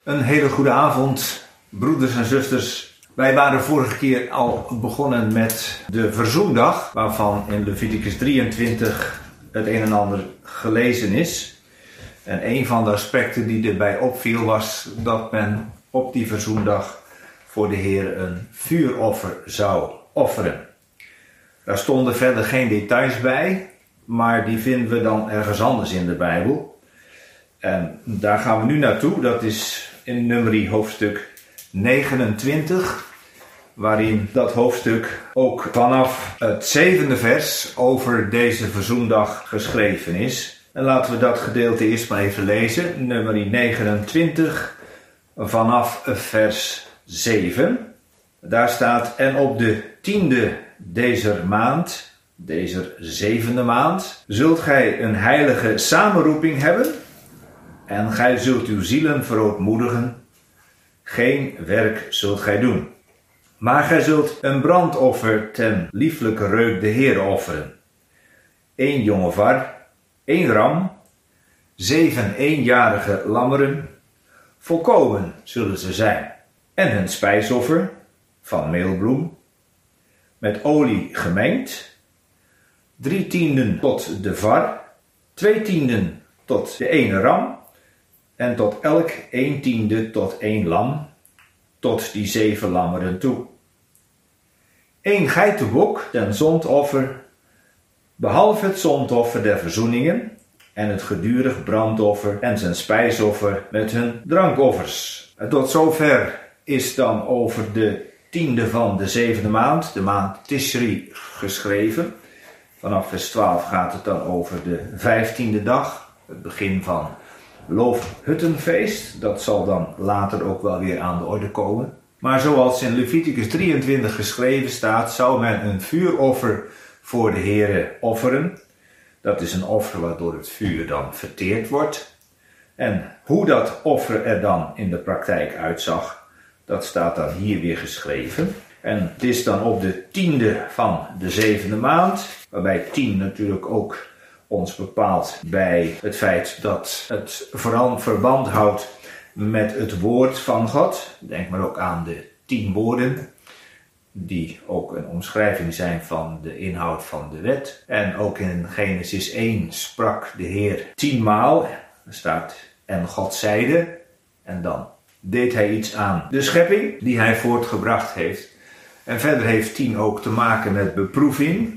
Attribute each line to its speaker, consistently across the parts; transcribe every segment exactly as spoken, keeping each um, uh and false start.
Speaker 1: Een hele goede avond, broeders en zusters. Wij waren vorige keer al begonnen met de verzoendag, waarvan in Leviticus drieëntwintig het een en ander gelezen is. En een van de aspecten die erbij opviel was dat men op die verzoendag voor de Heer een vuuroffer zou offeren. Daar stonden verder geen details bij, maar die vinden we dan ergens anders in de Bijbel. En daar gaan we nu naartoe, dat is in Numeri hoofdstuk negenentwintig, waarin dat hoofdstuk ook vanaf het zevende vers over deze verzoendag geschreven is. En laten we dat gedeelte eerst maar even lezen, Numeri negenentwintig, vanaf vers zeven. Daar staat: en op de tiende dezer maand, dezer zevende maand, zult gij een heilige samenroeping hebben, en gij zult uw zielen verootmoedigen. Geen werk zult gij doen. Maar gij zult een brandoffer ten lieflijke reuk de Heere offeren. Eén jonge var, één ram, zeven eenjarige lammeren, volkomen zullen ze zijn. En hun spijsoffer van meelbloem, met olie gemengd, drie tienden tot de var, twee tienden tot de ene ram, en tot elk een tiende tot één lam, tot die zeven lammeren toe. Eén geitenbok ten zondoffer, behalve het zondoffer der verzoeningen, en het gedurig brandoffer en zijn spijsoffer met hun drankoffers. En tot zover is dan over de tiende van de zevende maand, de maand Tishri, geschreven. Vanaf vers twaalf gaat het dan over de vijftiende dag, het begin van Loofhuttenfeest. Dat zal dan later ook wel weer aan de orde komen. Maar zoals in Leviticus drieëntwintig geschreven staat, zou men een vuuroffer voor de Heere offeren. Dat is een offer waardoor het vuur dan verteerd wordt. En hoe dat offer er dan in de praktijk uitzag, dat staat dan hier weer geschreven. En het is dan op de tiende van de zevende maand, waarbij tien natuurlijk ook ons bepaalt bij het feit dat het vooral verband houdt met het woord van God. Denk maar ook aan de tien woorden, die ook een omschrijving zijn van de inhoud van de wet. En ook in Genesis één sprak de Heer tienmaal. Er staat: en God zeide, en dan deed hij iets aan de schepping die hij voortgebracht heeft. En verder heeft tien ook te maken met beproeving.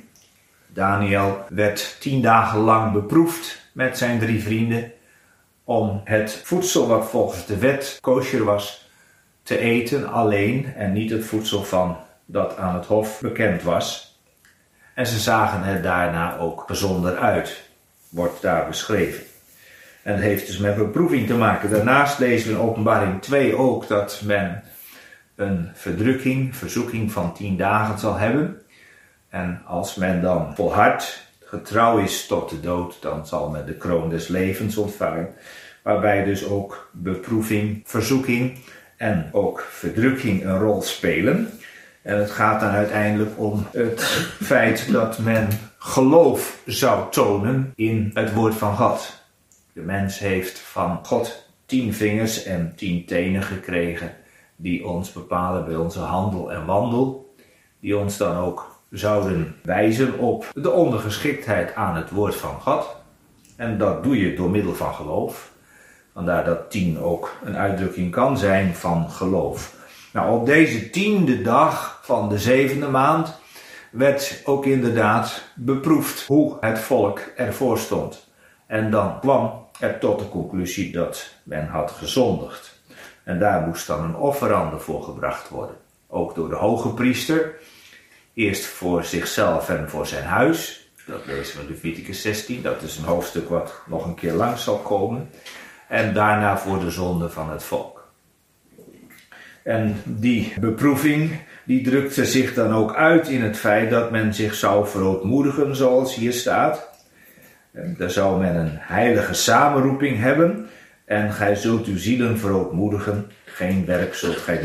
Speaker 1: Daniel werd tien dagen lang beproefd met zijn drie vrienden om het voedsel wat volgens de wet kosher was te eten alleen en niet het voedsel van dat aan het hof bekend was. En ze zagen er daarna ook gezonder uit, wordt daar beschreven. En het heeft dus met beproeving te maken. Daarnaast lezen we in Openbaring twee ook dat men een verdrukking, verzoeking van tien dagen zal hebben. En als men dan volhardt, getrouw is tot de dood, dan zal men de kroon des levens ontvangen. Waarbij dus ook beproeving, verzoeking en ook verdrukking een rol spelen. En het gaat dan uiteindelijk om het feit dat men geloof zou tonen in het woord van God. De mens heeft van God tien vingers en tien tenen gekregen die ons bepalen bij onze handel en wandel. Die ons dan ook zouden wijzen op de ondergeschiktheid aan het woord van God. En dat doe je door middel van geloof. Vandaar dat tien ook een uitdrukking kan zijn van geloof. Nou, op deze tiende dag van de zevende maand werd ook inderdaad beproefd hoe het volk ervoor stond. En dan kwam er tot de conclusie dat men had gezondigd. En daar moest dan een offerande voor gebracht worden. Ook door de hoge priester. Eerst voor zichzelf en voor zijn huis. Dat lezen we in Leviticus zestien. Dat is een hoofdstuk wat nog een keer langs zal komen. En daarna voor de zonde van het volk. En die beproeving, die drukte zich dan ook uit in het feit dat men zich zou verootmoedigen, zoals hier staat. En daar zou men een heilige samenroeping hebben. En gij zult uw zielen verootmoedigen, geen werk zult gij doen.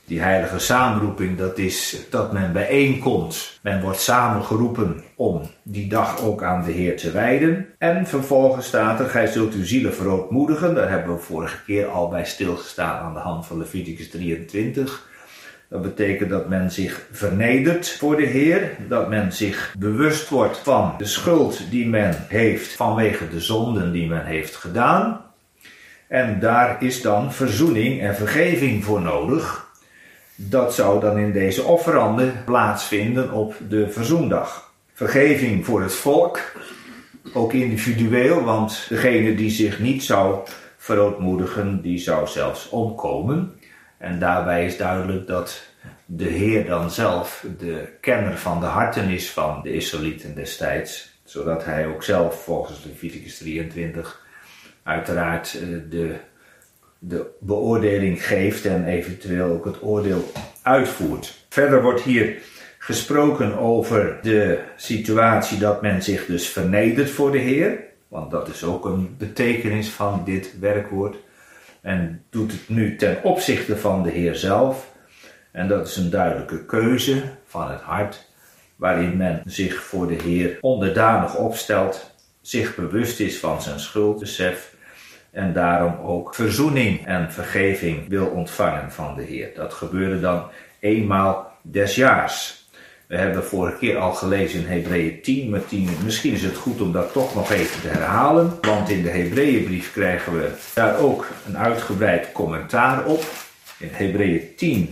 Speaker 1: Die heilige samenroeping, dat is dat men bijeenkomt. Men wordt samengeroepen om die dag ook aan de Heer te wijden. En vervolgens staat er, gij zult uw zielen verootmoedigen. Daar hebben we vorige keer al bij stilgestaan aan de hand van Leviticus drieëntwintig. Dat betekent dat men zich vernedert voor de Heer. Dat men zich bewust wordt van de schuld die men heeft vanwege de zonden die men heeft gedaan. En daar is dan verzoening en vergeving voor nodig. Dat zou dan in deze offeranden plaatsvinden op de verzoendag. Vergeving voor het volk, ook individueel, want degene die zich niet zou verootmoedigen, die zou zelfs omkomen. En daarbij is duidelijk dat de Heer dan zelf de kenner van de harten is van de Israëlieten destijds. Zodat hij ook zelf volgens Leviticus drieëntwintig uiteraard de, de beoordeling geeft en eventueel ook het oordeel uitvoert. Verder wordt hier gesproken over de situatie dat men zich dus vernedert voor de Heer. Want dat is ook een betekenis van dit werkwoord. En doet het nu ten opzichte van de Heer zelf. En dat is een duidelijke keuze van het hart, waarin men zich voor de Heer onderdanig opstelt, zich bewust is van zijn schuldbesef en daarom ook verzoening en vergeving wil ontvangen van de Heer. Dat gebeurde dan eenmaal des jaars. We hebben vorige keer al gelezen in Hebreeën tien, maar tien, misschien is het goed om dat toch nog even te herhalen, want in de Hebreeënbrief krijgen we daar ook een uitgebreid commentaar op. In Hebreeën tien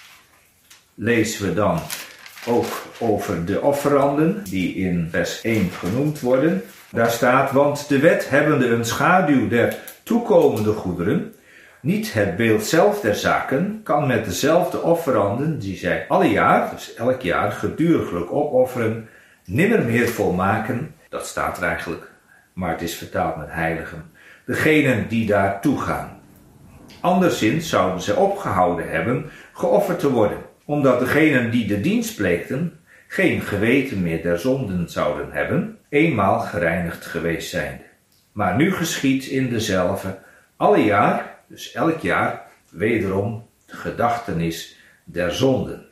Speaker 1: lezen we dan ook over de offeranden die in vers één genoemd worden. Daar staat, want de wet hebbende een schaduw der toekomende goederen, niet het beeld zelf der zaken, kan met dezelfde offeranden die zij alle jaar, dus elk jaar, geduriglijk opofferen, nimmer meer volmaken. Dat staat er eigenlijk, maar het is vertaald met heiligen. Degenen die daar toegaan. Anderszins zouden zij opgehouden hebben geofferd te worden, omdat degenen die de dienst pleegden geen geweten meer der zonden zouden hebben, eenmaal gereinigd geweest zijnde. Maar nu geschiedt in dezelfde alle jaar, dus elk jaar, wederom de gedachtenis der zonden.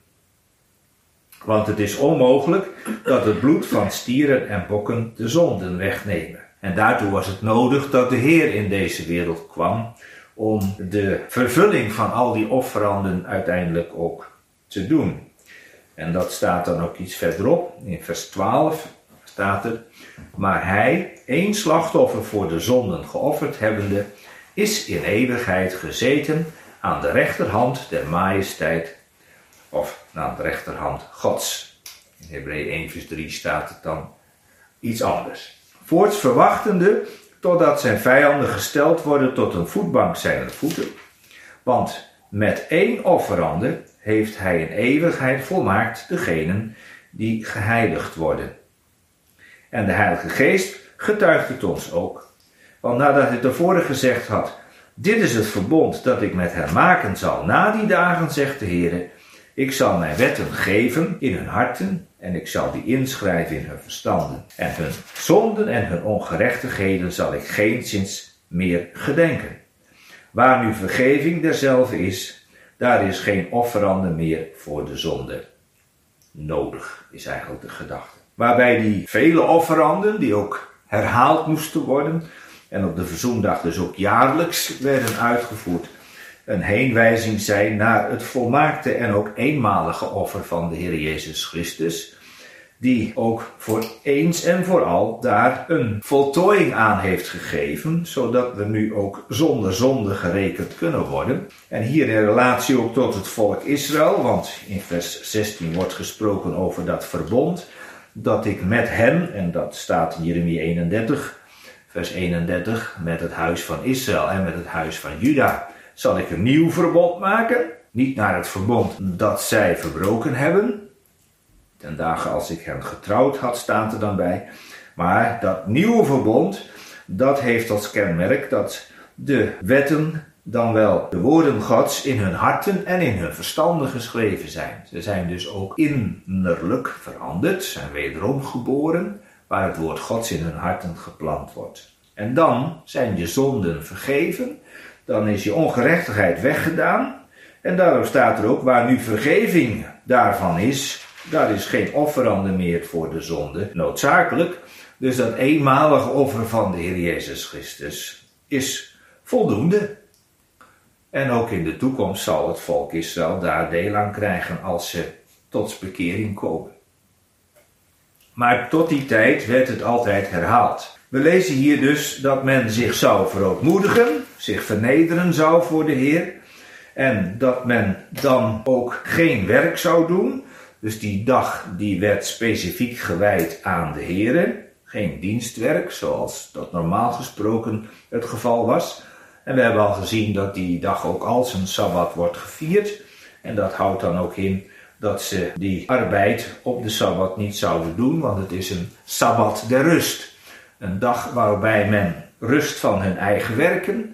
Speaker 1: Want het is onmogelijk dat het bloed van stieren en bokken de zonden wegnemen. En daartoe was het nodig dat de Heer in deze wereld kwam om de vervulling van al die offeranden uiteindelijk ook te doen. En dat staat dan ook iets verderop, in vers twaalf staat er, maar hij, één slachtoffer voor de zonden geofferd hebbende, is in eeuwigheid gezeten aan de rechterhand der majesteit, of aan de rechterhand Gods. In Hebreeën één vers drie staat het dan iets anders. Voorts verwachtende, totdat zijn vijanden gesteld worden tot een voetbank zijner voeten, want met één offerande heeft hij in eeuwigheid volmaakt degenen die geheiligd worden. En de Heilige Geest getuigt het ons ook. Want nadat hij tevoren gezegd had, dit is het verbond dat ik met hen maken zal na die dagen, zegt de Heer, ik zal mijn wetten geven in hun harten en ik zal die inschrijven in hun verstanden. En hun zonden en hun ongerechtigheden zal ik geenszins meer gedenken. Waar nu vergeving derzelfde is, daar is geen offerande meer voor de zonde nodig, is eigenlijk de gedachte. Waarbij die vele offeranden, die ook herhaald moesten worden, en op de verzoendag dus ook jaarlijks werden uitgevoerd, een heenwijzing zijn naar het volmaakte en ook eenmalige offer van de Heer Jezus Christus, die ook voor eens en voor al daar een voltooiing aan heeft gegeven, zodat we nu ook zonder zonde gerekend kunnen worden. En hier in relatie ook tot het volk Israël, want in vers zestien wordt gesproken over dat verbond, dat ik met hen, en dat staat in Jeremia eenendertig, vers eenendertig, met het huis van Israël en met het huis van Juda, zal ik een nieuw verbond maken, niet naar het verbond dat zij verbroken hebben, ten dagen als ik hen getrouwd had, staat er dan bij. Maar dat nieuwe verbond, dat heeft als kenmerk dat de wetten dan wel de woorden Gods in hun harten en in hun verstanden geschreven zijn. Ze zijn dus ook innerlijk veranderd, zijn wederom geboren, waar het woord Gods in hun harten geplant wordt. En dan zijn je zonden vergeven, dan is je ongerechtigheid weggedaan En daarom staat er ook, waar nu vergeving daarvan is, daar is geen offerande meer voor de zonde noodzakelijk. Dus dat eenmalige offer van de Heer Jezus Christus is voldoende. En ook in de toekomst zal het volk Israël daar deel aan krijgen als ze tot bekering komen. Maar tot die tijd werd het altijd herhaald. We lezen hier dus dat men zich zou verootmoedigen, zich vernederen zou voor de Heer. En dat men dan ook geen werk zou doen. Dus die dag die werd specifiek gewijd aan de Heer. Geen dienstwerk, zoals dat normaal gesproken het geval was. En we hebben al gezien dat die dag ook als een Sabbat wordt gevierd. En dat houdt dan ook in dat ze die arbeid op de Sabbat niet zouden doen, want het is een Sabbat der rust. Een dag waarbij men rust van hun eigen werken,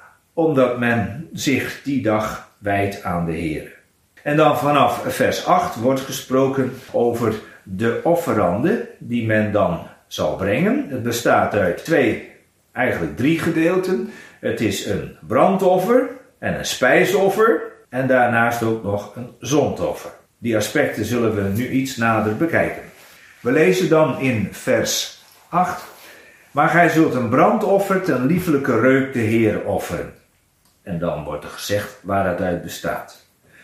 Speaker 1: omdat men zich die dag wijdt aan de Heer. En dan vanaf vers acht wordt gesproken over de offeranden die men dan zal brengen. Het bestaat uit twee, eigenlijk drie gedeelten. Het is een brandoffer en een spijsoffer en daarnaast ook nog een zondoffer. Die aspecten zullen we nu iets nader bekijken. We lezen dan in vers acht. Maar gij zult een brandoffer ten liefelijke reuk de Heer offeren. En dan wordt er gezegd waar het uit bestaat.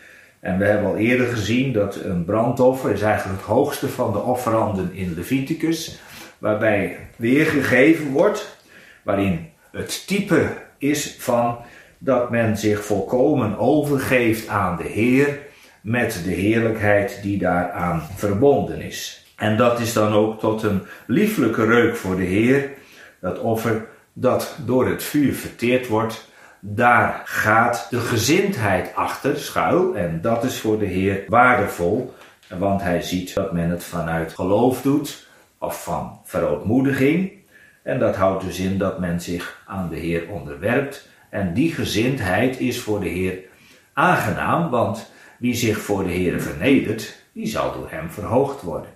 Speaker 1: En we hebben al eerder gezien dat een brandoffer is eigenlijk het hoogste van de offeranden in Leviticus. Waarbij weergegeven wordt, waarin het type is van dat men zich volkomen overgeeft aan de Heer met de heerlijkheid die daaraan verbonden is. En dat is dan ook tot een lieflijke reuk voor de Heer. Dat offer dat door het vuur verteerd wordt, daar gaat de gezindheid achter schuil. En dat is voor de Heer waardevol, want hij ziet dat men het vanuit geloof doet of van verootmoediging. En dat houdt dus in dat men zich aan de Heer onderwerpt. En die gezindheid is voor de Heer aangenaam, want wie zich voor de Heer vernedert, die zal door hem verhoogd worden.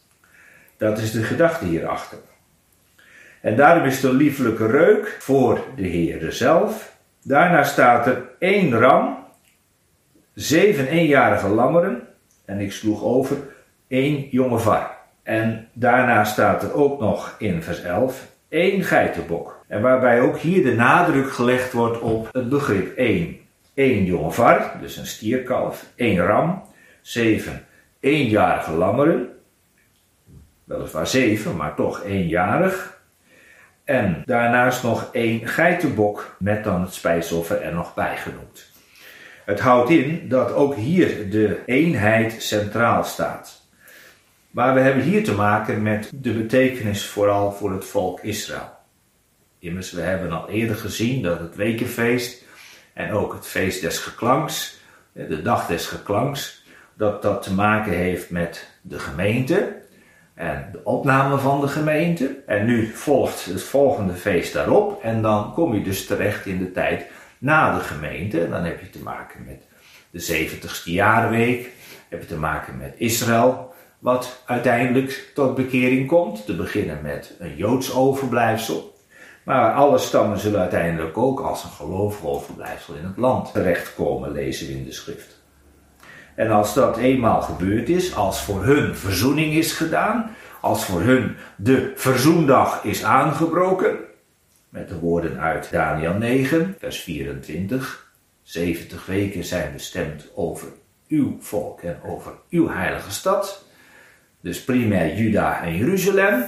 Speaker 1: Dat is de gedachte hierachter. En daarom is het een lieflijke reuk voor de Heer zelf. Daarna staat er één ram, zeven eenjarige lammeren, en ik sloeg over, één jonge var. En daarna staat er ook nog in vers elf, één geitenbok. En waarbij ook hier de nadruk gelegd wordt op het begrip één. Eén jonge var, dus een stierkalf, één ram, zeven eenjarige lammeren, weliswaar zeven, maar toch eenjarig. En daarnaast nog één geitenbok met dan het spijsoffer er nog bij genoemd. Het houdt in dat ook hier de eenheid centraal staat. Maar we hebben hier te maken met de betekenis vooral voor het volk Israël. Immers, we hebben al eerder gezien dat het wekenfeest en ook het feest des geklanks, de dag des geklanks, dat dat te maken heeft met de gemeente en de opname van de gemeente. En nu volgt het volgende feest daarop en dan kom je dus terecht in de tijd na de gemeente. En dan heb je te maken met de zeventigste jaarweek, heb je te maken met Israël, wat uiteindelijk tot bekering komt, te beginnen met een Joods overblijfsel. Maar alle stammen zullen uiteindelijk ook als een gelovig overblijfsel in het land terechtkomen, lezen we in de schrift. En als dat eenmaal gebeurd is, als voor hun verzoening is gedaan, als voor hun de verzoendag is aangebroken, met de woorden uit Daniel negen, vers vierentwintig, zeventig weken zijn bestemd over uw volk en over uw heilige stad, dus primair Juda en Jeruzalem.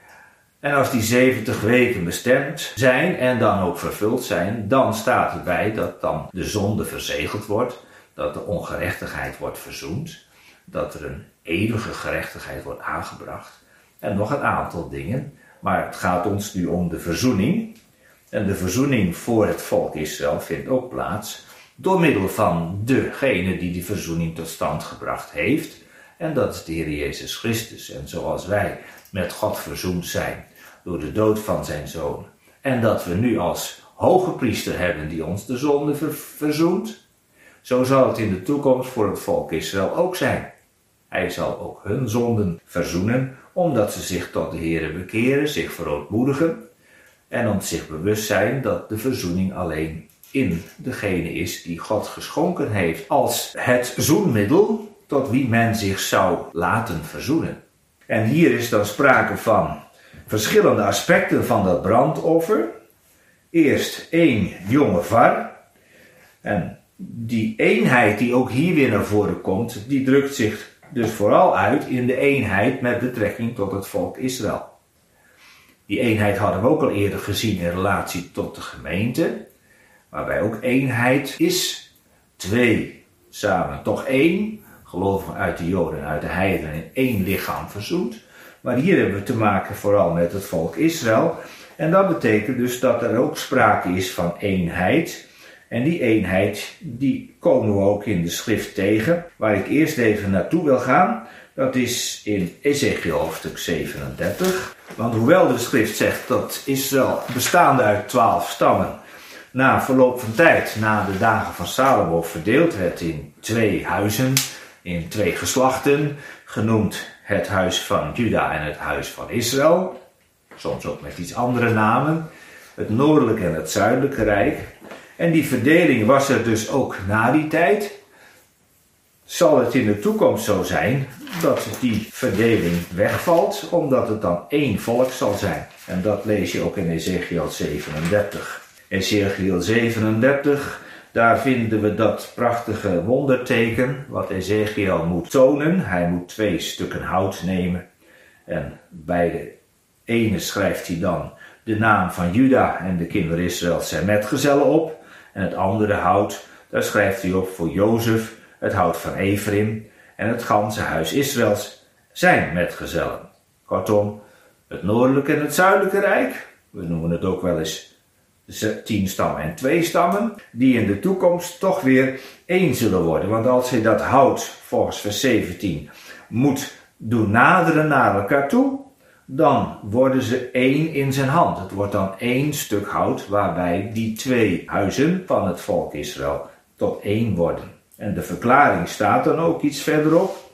Speaker 1: En als die zeventig weken bestemd zijn en dan ook vervuld zijn, dan staat erbij dat dan de zonde verzegeld wordt, dat de ongerechtigheid wordt verzoend, dat er een eeuwige gerechtigheid wordt aangebracht en nog een aantal dingen. Maar het gaat ons nu om de verzoening. En de verzoening voor het volk Israël vindt ook plaats door middel van degene die die verzoening tot stand gebracht heeft. En dat is de Heer Jezus Christus. En zoals wij met God verzoend zijn door de dood van zijn Zoon. En dat we nu als hoge priester hebben die ons de zonde ver- verzoent. Zo zal het in de toekomst voor het volk Israël ook zijn. Hij zal ook hun zonden verzoenen, omdat ze zich tot de Heere bekeren, zich verootmoedigen. En om zich bewust zijn dat de verzoening alleen in degene is die God geschonken heeft als het zoenmiddel tot wie men zich zou laten verzoenen. En hier is dan sprake van verschillende aspecten van dat brandoffer. Eerst één jonge var. En die eenheid die ook hier weer naar voren komt, die drukt zich dus vooral uit in de eenheid met betrekking tot het volk Israël. Die eenheid hadden we ook al eerder gezien in relatie tot de gemeente, waarbij ook eenheid is, twee samen, toch één, gelovigen uit de Joden en uit de heidenen in één lichaam verzoend. Maar hier hebben we te maken vooral met het volk Israël. En dat betekent dus dat er ook sprake is van eenheid. En die eenheid, die komen we ook in de schrift tegen. Waar ik eerst even naartoe wil gaan, dat is in Ezechiel hoofdstuk zevenendertig. Want hoewel de schrift zegt dat Israël bestaande uit twaalf stammen na verloop van tijd, na de dagen van Salomo, verdeeld werd in twee huizen, in twee geslachten, genoemd het huis van Juda en het huis van Israël, soms ook met iets andere namen, het noordelijke en het zuidelijke rijk. En die verdeling was er dus ook na die tijd. Zal het in de toekomst zo zijn dat die verdeling wegvalt, omdat het dan één volk zal zijn. En dat lees je ook in Ezechiel zevenendertig. Ezechiel zevenendertig, daar vinden we dat prachtige wonderteken wat Ezechiel moet tonen. Hij moet twee stukken hout nemen en bij de ene schrijft hij dan de naam van Juda en de kinderen Israël zijn metgezellen op. En het andere hout, daar schrijft hij op voor Jozef, het hout van Ephraim en het ganse huis Israëls zijn metgezellen. Kortom, het noordelijke en het zuidelijke rijk, we noemen het ook wel eens tien stammen en twee stammen, die in de toekomst toch weer één zullen worden. Want als hij dat hout, volgens vers zeventien, moet doen naderen naar elkaar toe, dan worden ze één in zijn hand. Het wordt dan één stuk hout waarbij die twee huizen van het volk Israël tot één worden. En de verklaring staat dan ook iets verderop.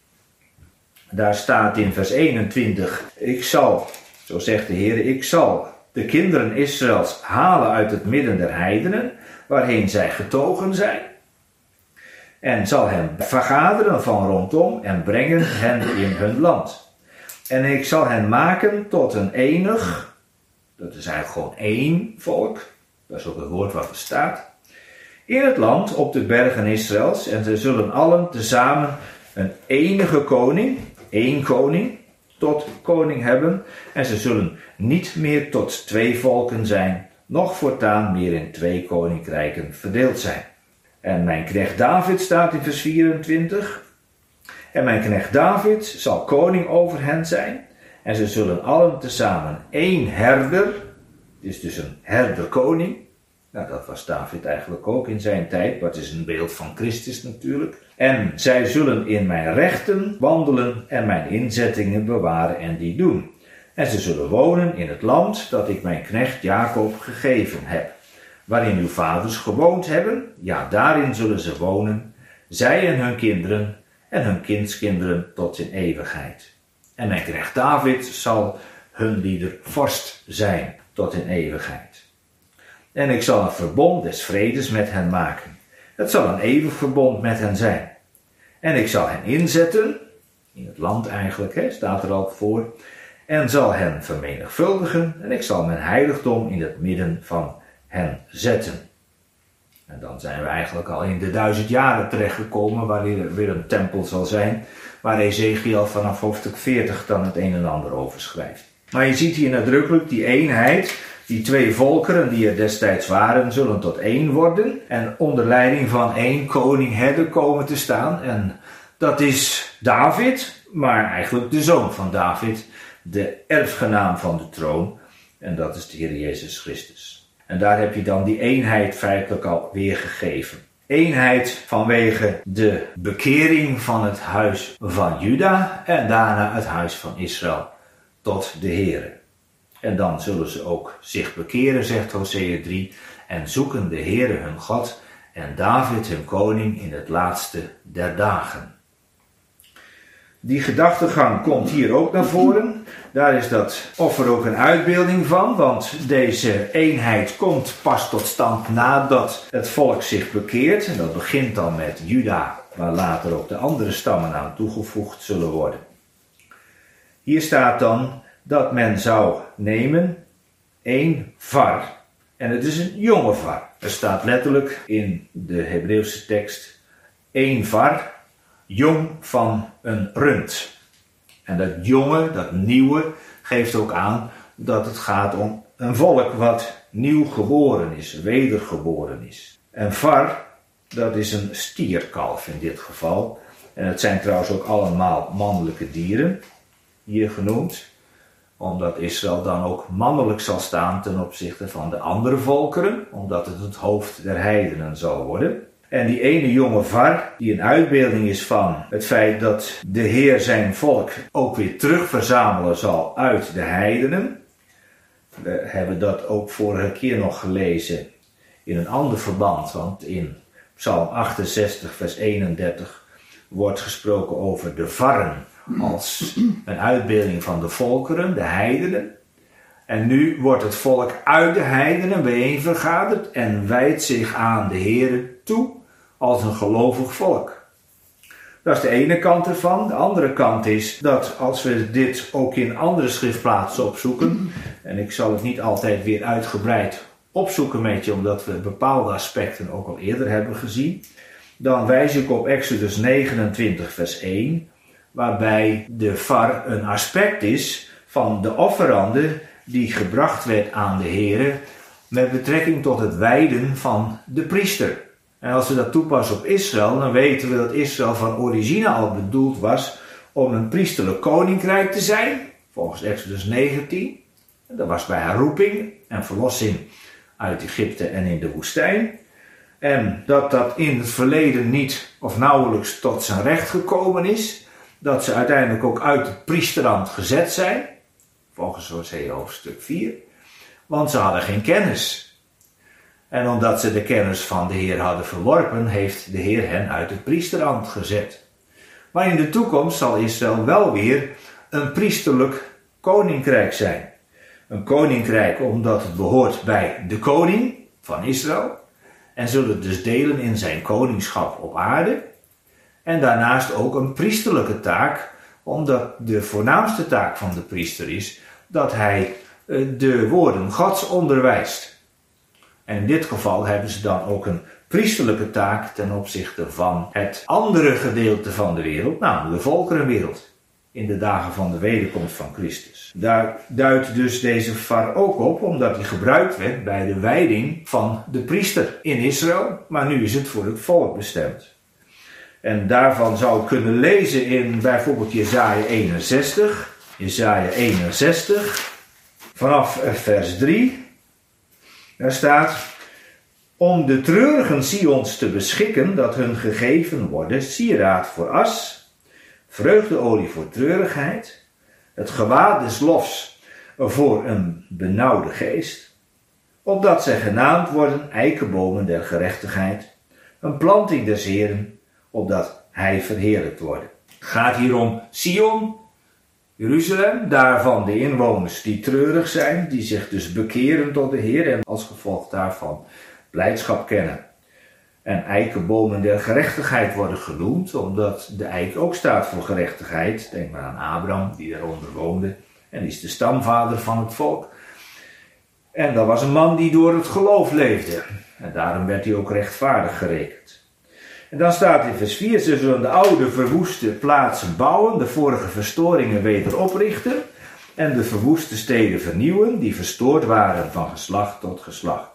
Speaker 1: Daar staat in vers eenentwintig, ik zal, zo zegt de Heer, ik zal de kinderen Israëls halen uit het midden der heidenen, waarheen zij getogen zijn, en zal hen vergaderen van rondom en brengen hen in hun land. En ik zal hen maken tot een enig, dat is eigenlijk gewoon één volk, dat is ook het woord wat er staat, in het land op de bergen Israëls, en ze zullen allen tezamen een enige koning, één koning, tot koning hebben, en ze zullen niet meer tot twee volken zijn, noch voortaan meer in twee koninkrijken verdeeld zijn. En mijn knecht David staat in vers vierentwintig, en mijn knecht David zal koning over hen zijn, en ze zullen allen tezamen één herder, het is dus een herderkoning. Nou, dat was David eigenlijk ook in zijn tijd, maar het is een beeld van Christus natuurlijk. En zij zullen in mijn rechten wandelen en mijn inzettingen bewaren en die doen. En ze zullen wonen in het land dat ik mijn knecht Jacob gegeven heb. Waarin uw vaders gewoond hebben, ja, daarin zullen ze wonen, zij en hun kinderen en hun kindskinderen tot in eeuwigheid. En mijn knecht David zal hun lieder vorst zijn tot in eeuwigheid. En ik zal een verbond des vredes met hen maken. Het zal een eeuwig verbond met hen zijn. En ik zal hen inzetten, in het land eigenlijk, hè, staat er al voor, en zal hen vermenigvuldigen, en ik zal mijn heiligdom in het midden van hen zetten. En dan zijn we eigenlijk al in de duizend jaren terechtgekomen, waar er weer een tempel zal zijn, waar Ezechiel vanaf hoofdstuk veertig dan het een en ander over schrijft. Maar je ziet hier nadrukkelijk die eenheid, die twee volkeren die er destijds waren, zullen tot één worden en onder leiding van één koning herder komen te staan. En dat is David, maar eigenlijk de zoon van David, de erfgenaam van de troon. En dat is de Heer Jezus Christus. En daar heb je dan die eenheid feitelijk al weergegeven. Eenheid vanwege de bekering van het huis van Juda en daarna het huis van Israël tot de Heere. En dan zullen ze ook zich bekeren, zegt Hosea drie, en zoeken de Heere hun God en David hun koning in het laatste der dagen. Die gedachtegang komt hier ook naar voren. Daar is dat offer ook een uitbeelding van, want deze eenheid komt pas tot stand nadat het volk zich bekeert. En dat begint dan met Juda, waar later ook de andere stammen aan toegevoegd zullen worden. Hier staat dan dat men zou nemen één var. En het is een jonge var. Er staat letterlijk in de Hebreeuwse tekst één var, jong van een rund. En dat jonge, dat nieuwe, geeft ook aan dat het gaat om een volk wat nieuw geboren is, wedergeboren is. En var, dat is een stierkalf in dit geval. En het zijn trouwens ook allemaal mannelijke dieren, hier genoemd. Omdat Israël dan ook mannelijk zal staan ten opzichte van de andere volkeren, omdat het het hoofd der heidenen zal worden. En die ene jonge var, die een uitbeelding is van het feit dat de Heer zijn volk ook weer terug verzamelen zal uit de heidenen. We hebben dat ook vorige keer nog gelezen in een ander verband, want in Psalm achtenzestig vers eenendertig wordt gesproken over de varren als een uitbeelding van de volkeren, de heidenen. En nu wordt het volk uit de heidenen bijeenvergaderd en wijdt zich aan de Heere toe als een gelovig volk. Dat is de ene kant ervan. De andere kant is dat als we dit ook in andere schriftplaatsen opzoeken, en ik zal het niet altijd weer uitgebreid opzoeken met je, omdat we bepaalde aspecten ook al eerder hebben gezien, dan wijs ik op Exodus negenentwintig vers één, waarbij de var een aspect is van de offerande die gebracht werd aan de Heere met betrekking tot het wijden van de priester. En als we dat toepassen op Israël, dan weten we dat Israël van origine al bedoeld was om een priesterlijk koninkrijk te zijn, volgens Exodus negentien. Dat was bij haar roeping en verlossing uit Egypte en in de woestijn. En dat dat in het verleden niet of nauwelijks tot zijn recht gekomen is, dat ze uiteindelijk ook uit het priesterand gezet zijn, volgens Hosea hoofdstuk vier, want ze hadden geen kennis. En omdat ze de kennis van de Heer hadden verworpen, heeft de Heer hen uit het priesterand gezet. Maar in de toekomst zal Israël wel weer een priesterlijk koninkrijk zijn. Een koninkrijk omdat het behoort bij de koning van Israël en zullen dus delen in zijn koningschap op aarde. En daarnaast ook een priesterlijke taak, omdat de voornaamste taak van de priester is dat hij de woorden Gods onderwijst. En in dit geval hebben ze dan ook een priesterlijke taak ten opzichte van het andere gedeelte van de wereld, namelijk de volkerenwereld, in de dagen van de wederkomst van Christus. Daar duidt dus deze var ook op, omdat die gebruikt werd bij de wijding van de priester in Israël, maar nu is het voor het volk bestemd. En daarvan zou ik kunnen lezen in bijvoorbeeld Jesaja eenenzestig, Jesaja eenenzestig, vanaf vers drie. Daar staat: om de treurigen Sions te beschikken, dat hun gegeven worden sieraad voor as, vreugdeolie voor treurigheid, het gewaad des lofs voor een benauwde geest, opdat zij genaamd worden eikenbomen der gerechtigheid, een planting des Heeren, opdat hij verheerlijkt wordt. Het gaat hier om Sion, Jeruzalem, daarvan de inwoners die treurig zijn, die zich dus bekeren tot de Heer en als gevolg daarvan blijdschap kennen. En eikenbomen der gerechtigheid worden genoemd, omdat de eik ook staat voor gerechtigheid. Denk maar aan Abraham, die daaronder woonde, en die is de stamvader van het volk. En dat was een man die door het geloof leefde, en daarom werd hij ook rechtvaardig gerekend. En dan staat in vers vier, ze zullen de oude verwoeste plaatsen bouwen, de vorige verstoringen weder oprichten en de verwoeste steden vernieuwen, die verstoord waren van geslacht tot geslacht.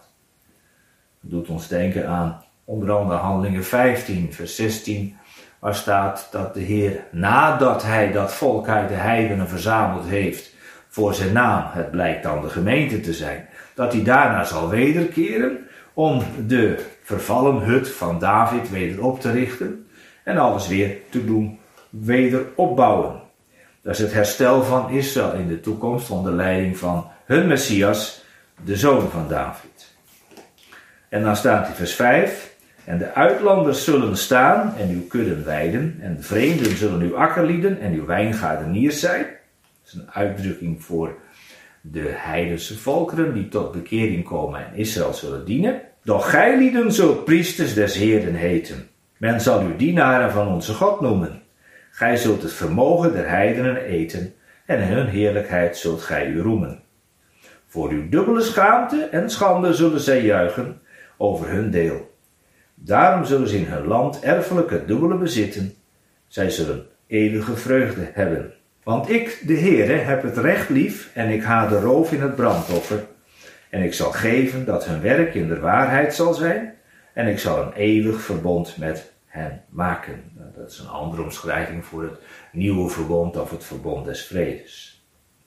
Speaker 1: Dat doet ons denken aan onder andere Handelingen vijftien, vers zestien, waar staat dat de Heer, nadat hij dat volk uit de heidenen verzameld heeft voor zijn naam, het blijkt dan de gemeente te zijn, dat hij daarna zal wederkeren om de vervallen hut van David weder op te richten en alles weer te doen weder opbouwen. Dat is het herstel van Israël in de toekomst onder leiding van hun Messias, de zoon van David. En dan staat in vers vijf, En de uitlanders zullen staan en uw kudden weiden, en de vreemden zullen uw akkerlieden en uw wijngaardeniers zijn. Dat is een uitdrukking voor de heidense volkeren die tot bekering komen en Israël zullen dienen. Doch gij lieden zult priesters des Heeren heten. Men zal u dienaren van onze God noemen. Gij zult het vermogen der heidenen eten, en in hun heerlijkheid zult gij u roemen. Voor uw dubbele schaamte en schande zullen zij juichen over hun deel. Daarom zullen ze in hun land erfelijk het dubbele bezitten. Zij zullen eeuwige vreugde hebben. Want ik, de Heere, heb het recht lief en ik haat de roof in het brandoffer. En ik zal geven dat hun werk in de waarheid zal zijn. En ik zal een eeuwig verbond met hen maken. Dat is een andere omschrijving voor het nieuwe verbond of het verbond des vredes.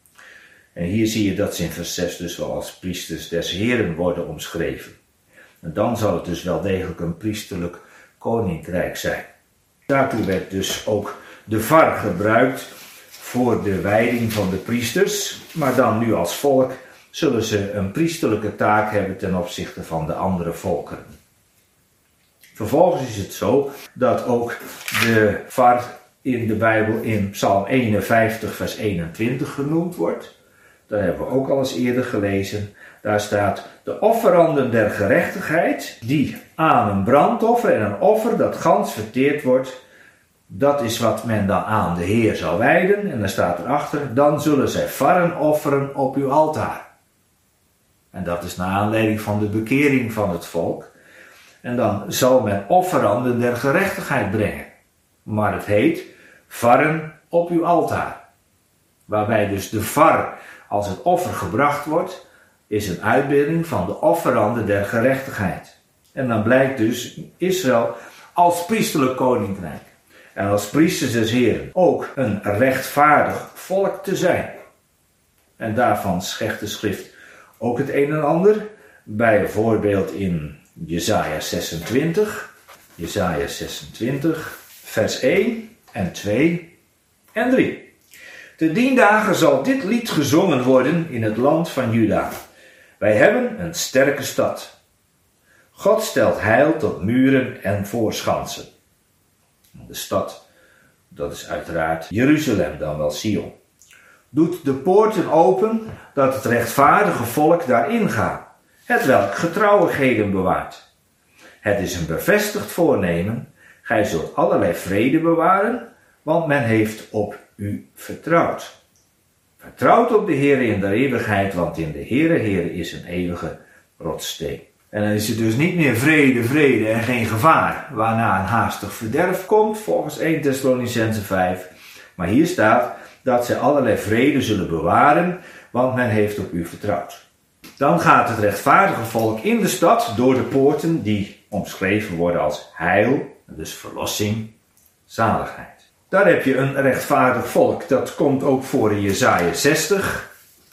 Speaker 1: En hier zie je dat ze in vers zes dus wel als priesters des Heeren worden omschreven. En dan zal het dus wel degelijk een priesterlijk koninkrijk zijn. Daartoe werd dus ook de var gebruikt voor de wijding van de priesters. Maar dan nu als volk zullen ze een priesterlijke taak hebben ten opzichte van de andere volkeren. Vervolgens is het zo dat ook de var in de Bijbel in Psalm eenenvijftig vers eenentwintig genoemd wordt. Dat hebben we ook al eens eerder gelezen. Daar staat: de offeranden der gerechtigheid, die aan een brandoffer en een offer dat gans verteerd wordt, dat is wat men dan aan de Heer zal wijden. En dan staat erachter: dan zullen zij varren offeren op uw altaar. En dat is naar aanleiding van de bekering van het volk. En dan zal men offeranden der gerechtigheid brengen. Maar het heet varren op uw altaar. Waarbij dus de var, als het offer gebracht wordt, is een uitbeelding van de offeranden der gerechtigheid. En dan blijkt dus Israël als priesterlijk koninkrijk. En als priesters des Heren ook een rechtvaardig volk te zijn. En daarvan zegt de schrift ook het een en ander. Bij een voorbeeld in Jesaja zesentwintig. Jesaja zesentwintig, vers één en twee en drie. Te dien dagen zal dit lied gezongen worden in het land van Juda. Wij hebben een sterke stad. God stelt heil tot muren en voorschansen. De stad, dat is uiteraard Jeruzalem, dan wel Sion. Doet de poorten open, dat het rechtvaardige volk daarin gaat, hetwelk getrouwigheden bewaart. Het is een bevestigd voornemen, gij zult allerlei vrede bewaren, want men heeft op u vertrouwd. Vertrouwt op de Heere in de eeuwigheid, want in de Heere Heere is een eeuwige rotssteen. En dan is het dus niet meer vrede, vrede en geen gevaar, waarna een haastig verderf komt, volgens eerste Thessalonicenzen vijf. Maar hier staat dat zij allerlei vrede zullen bewaren, want men heeft op u vertrouwd. Dan gaat het rechtvaardige volk in de stad door de poorten die omschreven worden als heil, dus verlossing, zaligheid. Daar heb je een rechtvaardig volk. Dat komt ook voor in Jesaja zestig,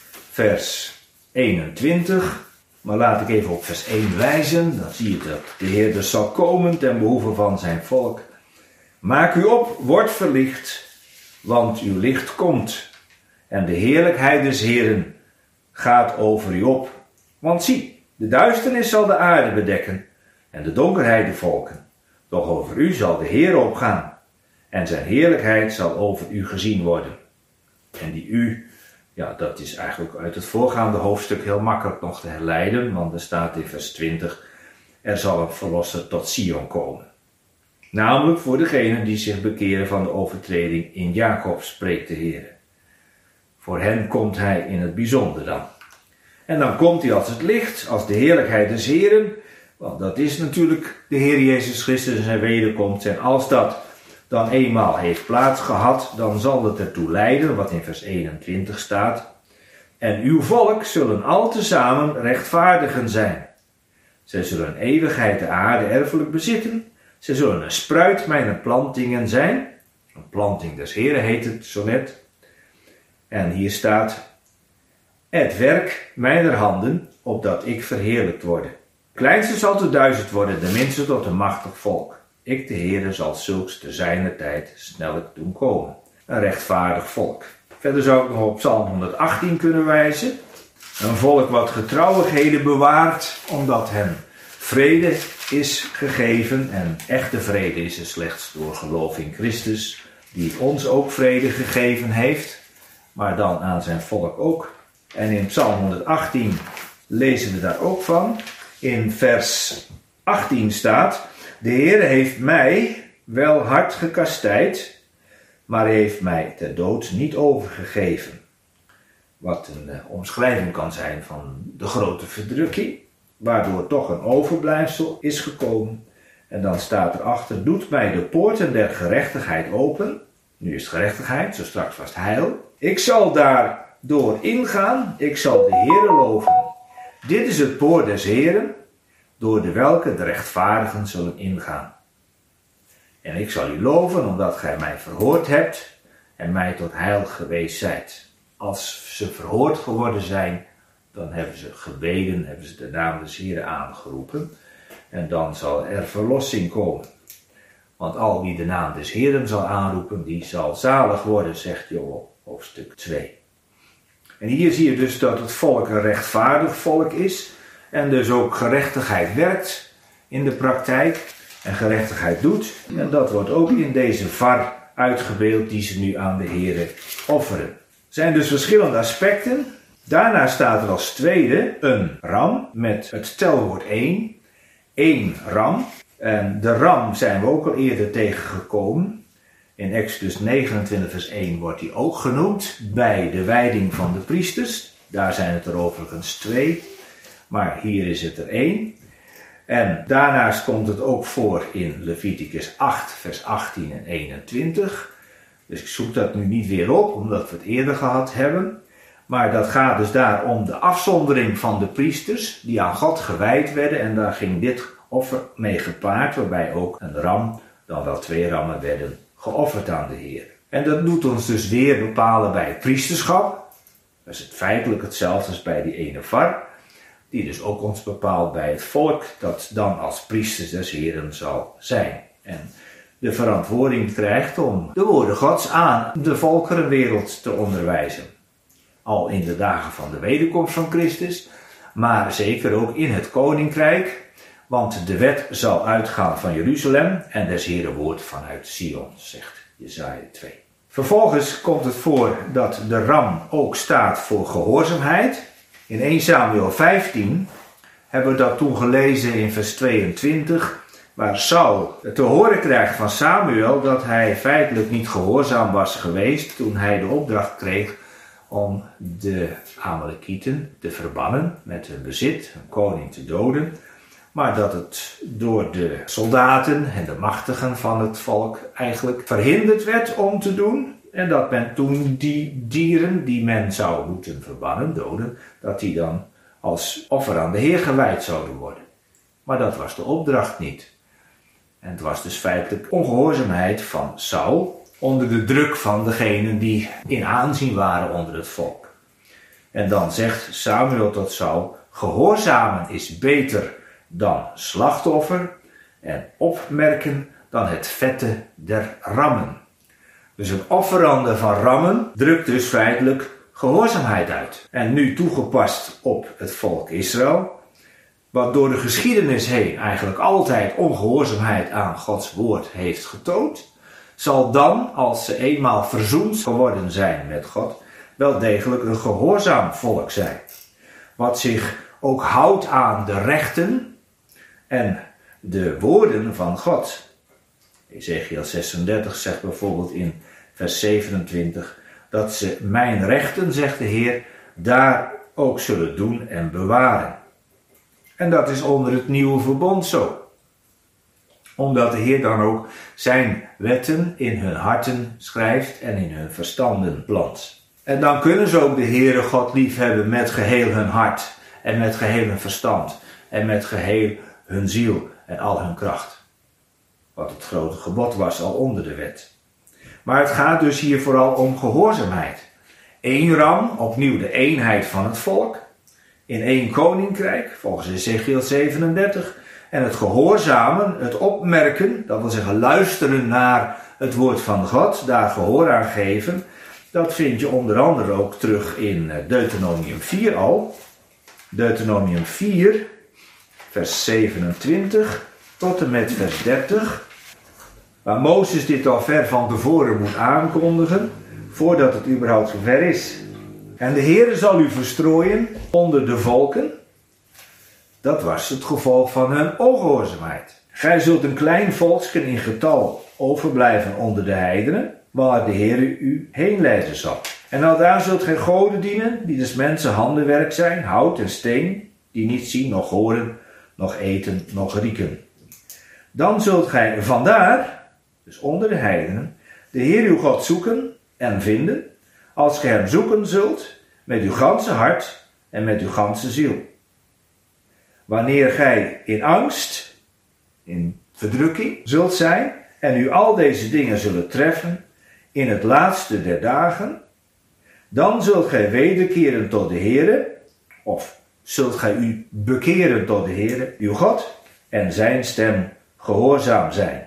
Speaker 1: vers eenentwintig. Maar laat ik even op vers één wijzen. Dan zie je dat de Heer dus zal komen ten behoeve van zijn volk. Maak u op, word verlicht, want uw licht komt. En de heerlijkheid des Heeren gaat over u op. Want zie, de duisternis zal de aarde bedekken en de donkerheid de volken. Doch over u zal de Heer opgaan. En zijn heerlijkheid zal over u gezien worden. En die u, ja, dat is eigenlijk uit het voorgaande hoofdstuk heel makkelijk nog te herleiden. Want er staat in vers twintig, er zal een verlosser tot Sion komen. Namelijk voor degenen die zich bekeren van de overtreding in Jacob, spreekt de Heer. Voor hen komt hij in het bijzonder dan. En dan komt hij als het licht, als de heerlijkheid des Heeren. Want dat is natuurlijk de Heer Jezus Christus en zijn wederkomst. En als dat dan eenmaal heeft plaatsgehad, dan zal het ertoe leiden, wat in vers eenentwintig staat. En uw volk zullen al tezamen rechtvaardigen zijn. Zij zullen een eeuwigheid de aarde erfelijk bezitten. Zij zullen een spruit mijner plantingen zijn. Een planting des Heren heet het zo net. En hier staat: het werk mijner handen, opdat ik verheerlijkt worde. De kleinste zal tot duizend worden, de minste tot een machtig volk. Ik, de Heere, zal zulks te zijner tijd snellijk doen komen. Een rechtvaardig volk. Verder zou ik nog op Psalm honderdachttien kunnen wijzen. Een volk wat getrouwigheden bewaart, omdat hen vrede is gegeven. En echte vrede is er slechts door geloof in Christus, die ons ook vrede gegeven heeft, maar dan aan zijn volk ook. En in Psalm honderdachttien lezen we daar ook van. In vers achttien staat: de Heere heeft mij wel hard gekastijd, maar hij heeft mij ter dood niet overgegeven. Wat een uh, omschrijving kan zijn van de grote verdrukking, waardoor toch een overblijfsel is gekomen. En dan staat erachter: doet mij de poorten der gerechtigheid open. Nu is het gerechtigheid, zo straks was het heil. Ik zal daardoor ingaan, ik zal de Heere loven. Dit is het poort des Heeren, door de welke de rechtvaardigen zullen ingaan. En ik zal u loven, omdat gij mij verhoord hebt en mij tot heil geweest zijt. Als ze verhoord geworden zijn, dan hebben ze gebeden, hebben ze de naam des Heeren aangeroepen. En dan zal er verlossing komen. Want al wie de naam des Heeren zal aanroepen, die zal zalig worden, zegt Joel, hoofdstuk twee. En hier zie je dus dat het volk een rechtvaardig volk is. En dus ook gerechtigheid werkt in de praktijk. En gerechtigheid doet. En dat wordt ook in deze var uitgebeeld die ze nu aan de Heere offeren. Er zijn dus verschillende aspecten. Daarna staat er als tweede een ram met het telwoord één. Eén ram. En de ram zijn we ook al eerder tegengekomen. In Exodus negenentwintig vers één wordt die ook genoemd bij de wijding van de priesters. Daar zijn het er overigens twee. Maar hier is het er één. En daarnaast komt het ook voor in Leviticus acht vers achttien en eenentwintig. Dus ik zoek dat nu niet weer op, omdat we het eerder gehad hebben. Maar dat gaat dus daar om de afzondering van de priesters, die aan God gewijd werden. En daar ging dit offer mee gepaard, waarbij ook een ram, dan wel twee rammen, werden geofferd aan de Heer. En dat doet ons dus weer bepalen bij het priesterschap. Dat is het feitelijk hetzelfde als bij die ene var. Die dus ook ons bepaalt bij het volk, dat dan als priesters des Heeren zal zijn. En de verantwoording krijgt om de woorden Gods aan de volkerenwereld te onderwijzen. Al in de dagen van de wederkomst van Christus, maar zeker ook in het koninkrijk. Want de wet zal uitgaan van Jeruzalem en des Heeren woord vanuit Sion, zegt Jesaja twee. Vervolgens komt het voor dat de ram ook staat voor gehoorzaamheid. In eerste Samuel vijftien hebben we dat toen gelezen in vers tweeëntwintig, waar Saul te horen krijgt van Samuel dat hij feitelijk niet gehoorzaam was geweest toen hij de opdracht kreeg om de Amalekieten te verbannen met hun bezit, hun koning te doden. Maar dat het door de soldaten en de machtigen van het volk eigenlijk verhinderd werd om te doen. En dat men toen die dieren die men zou moeten verbannen, doden, dat die dan als offer aan de Heer gewijd zouden worden. Maar dat was de opdracht niet. En het was dus feitelijk ongehoorzaamheid van Saul onder de druk van degenen die in aanzien waren onder het volk. En dan zegt Samuel tot Saul: gehoorzamen is beter dan slachtoffer en opmerken dan het vette der rammen. Dus het offerande van rammen drukt dus feitelijk gehoorzaamheid uit. En nu toegepast op het volk Israël, wat door de geschiedenis heen eigenlijk altijd ongehoorzaamheid aan Gods woord heeft getoond, zal dan, als ze eenmaal verzoend geworden zijn met God, wel degelijk een gehoorzaam volk zijn. Wat zich ook houdt aan de rechten en de woorden van God. Ezekiel zesendertig zegt bijvoorbeeld in vers zevenentwintig dat ze mijn rechten, zegt de Heer, daar ook zullen doen en bewaren. En dat is onder het nieuwe verbond zo. Omdat de Heer dan ook zijn wetten in hun harten schrijft en in hun verstanden plant. En dan kunnen ze ook de Heere God liefhebben met geheel hun hart en met geheel hun verstand en met geheel hun ziel en al hun kracht. Wat het grote gebod was al onder de wet. Maar het gaat dus hier vooral om gehoorzaamheid. Eén ram, opnieuw de eenheid van het volk. In één koninkrijk, volgens Ezekiel zevenendertig. En het gehoorzamen, het opmerken, dat wil zeggen luisteren naar het woord van God, daar gehoor aan geven. Dat vind je onder andere ook terug in Deuteronomium vier al. Deuteronomium vier vers zevenentwintig tot en met vers dertig. Waar Mozes dit al ver van tevoren moet aankondigen, voordat het überhaupt zover is. En de Heere zal u verstrooien onder de volken. Dat was het gevolg van hun ongehoorzaamheid. Gij zult een klein volksken in getal overblijven onder de heidenen, waar de Heere u heen leiden zal. En aldaar zult gij goden dienen, die des mensen handenwerk zijn, hout en steen, die niet zien, noch horen, noch eten, noch rieken. Dan zult gij vandaar, dus onder de heidenen, de Heer uw God zoeken en vinden, als gij hem zoeken zult, met uw ganse hart en met uw ganse ziel. Wanneer gij in angst, in verdrukking zult zijn, en u al deze dingen zullen treffen, in het laatste der dagen, dan zult gij wederkeren tot de Heere, of zult gij u bekeren tot de Heere, uw God, en zijn stem gehoorzaam zijn.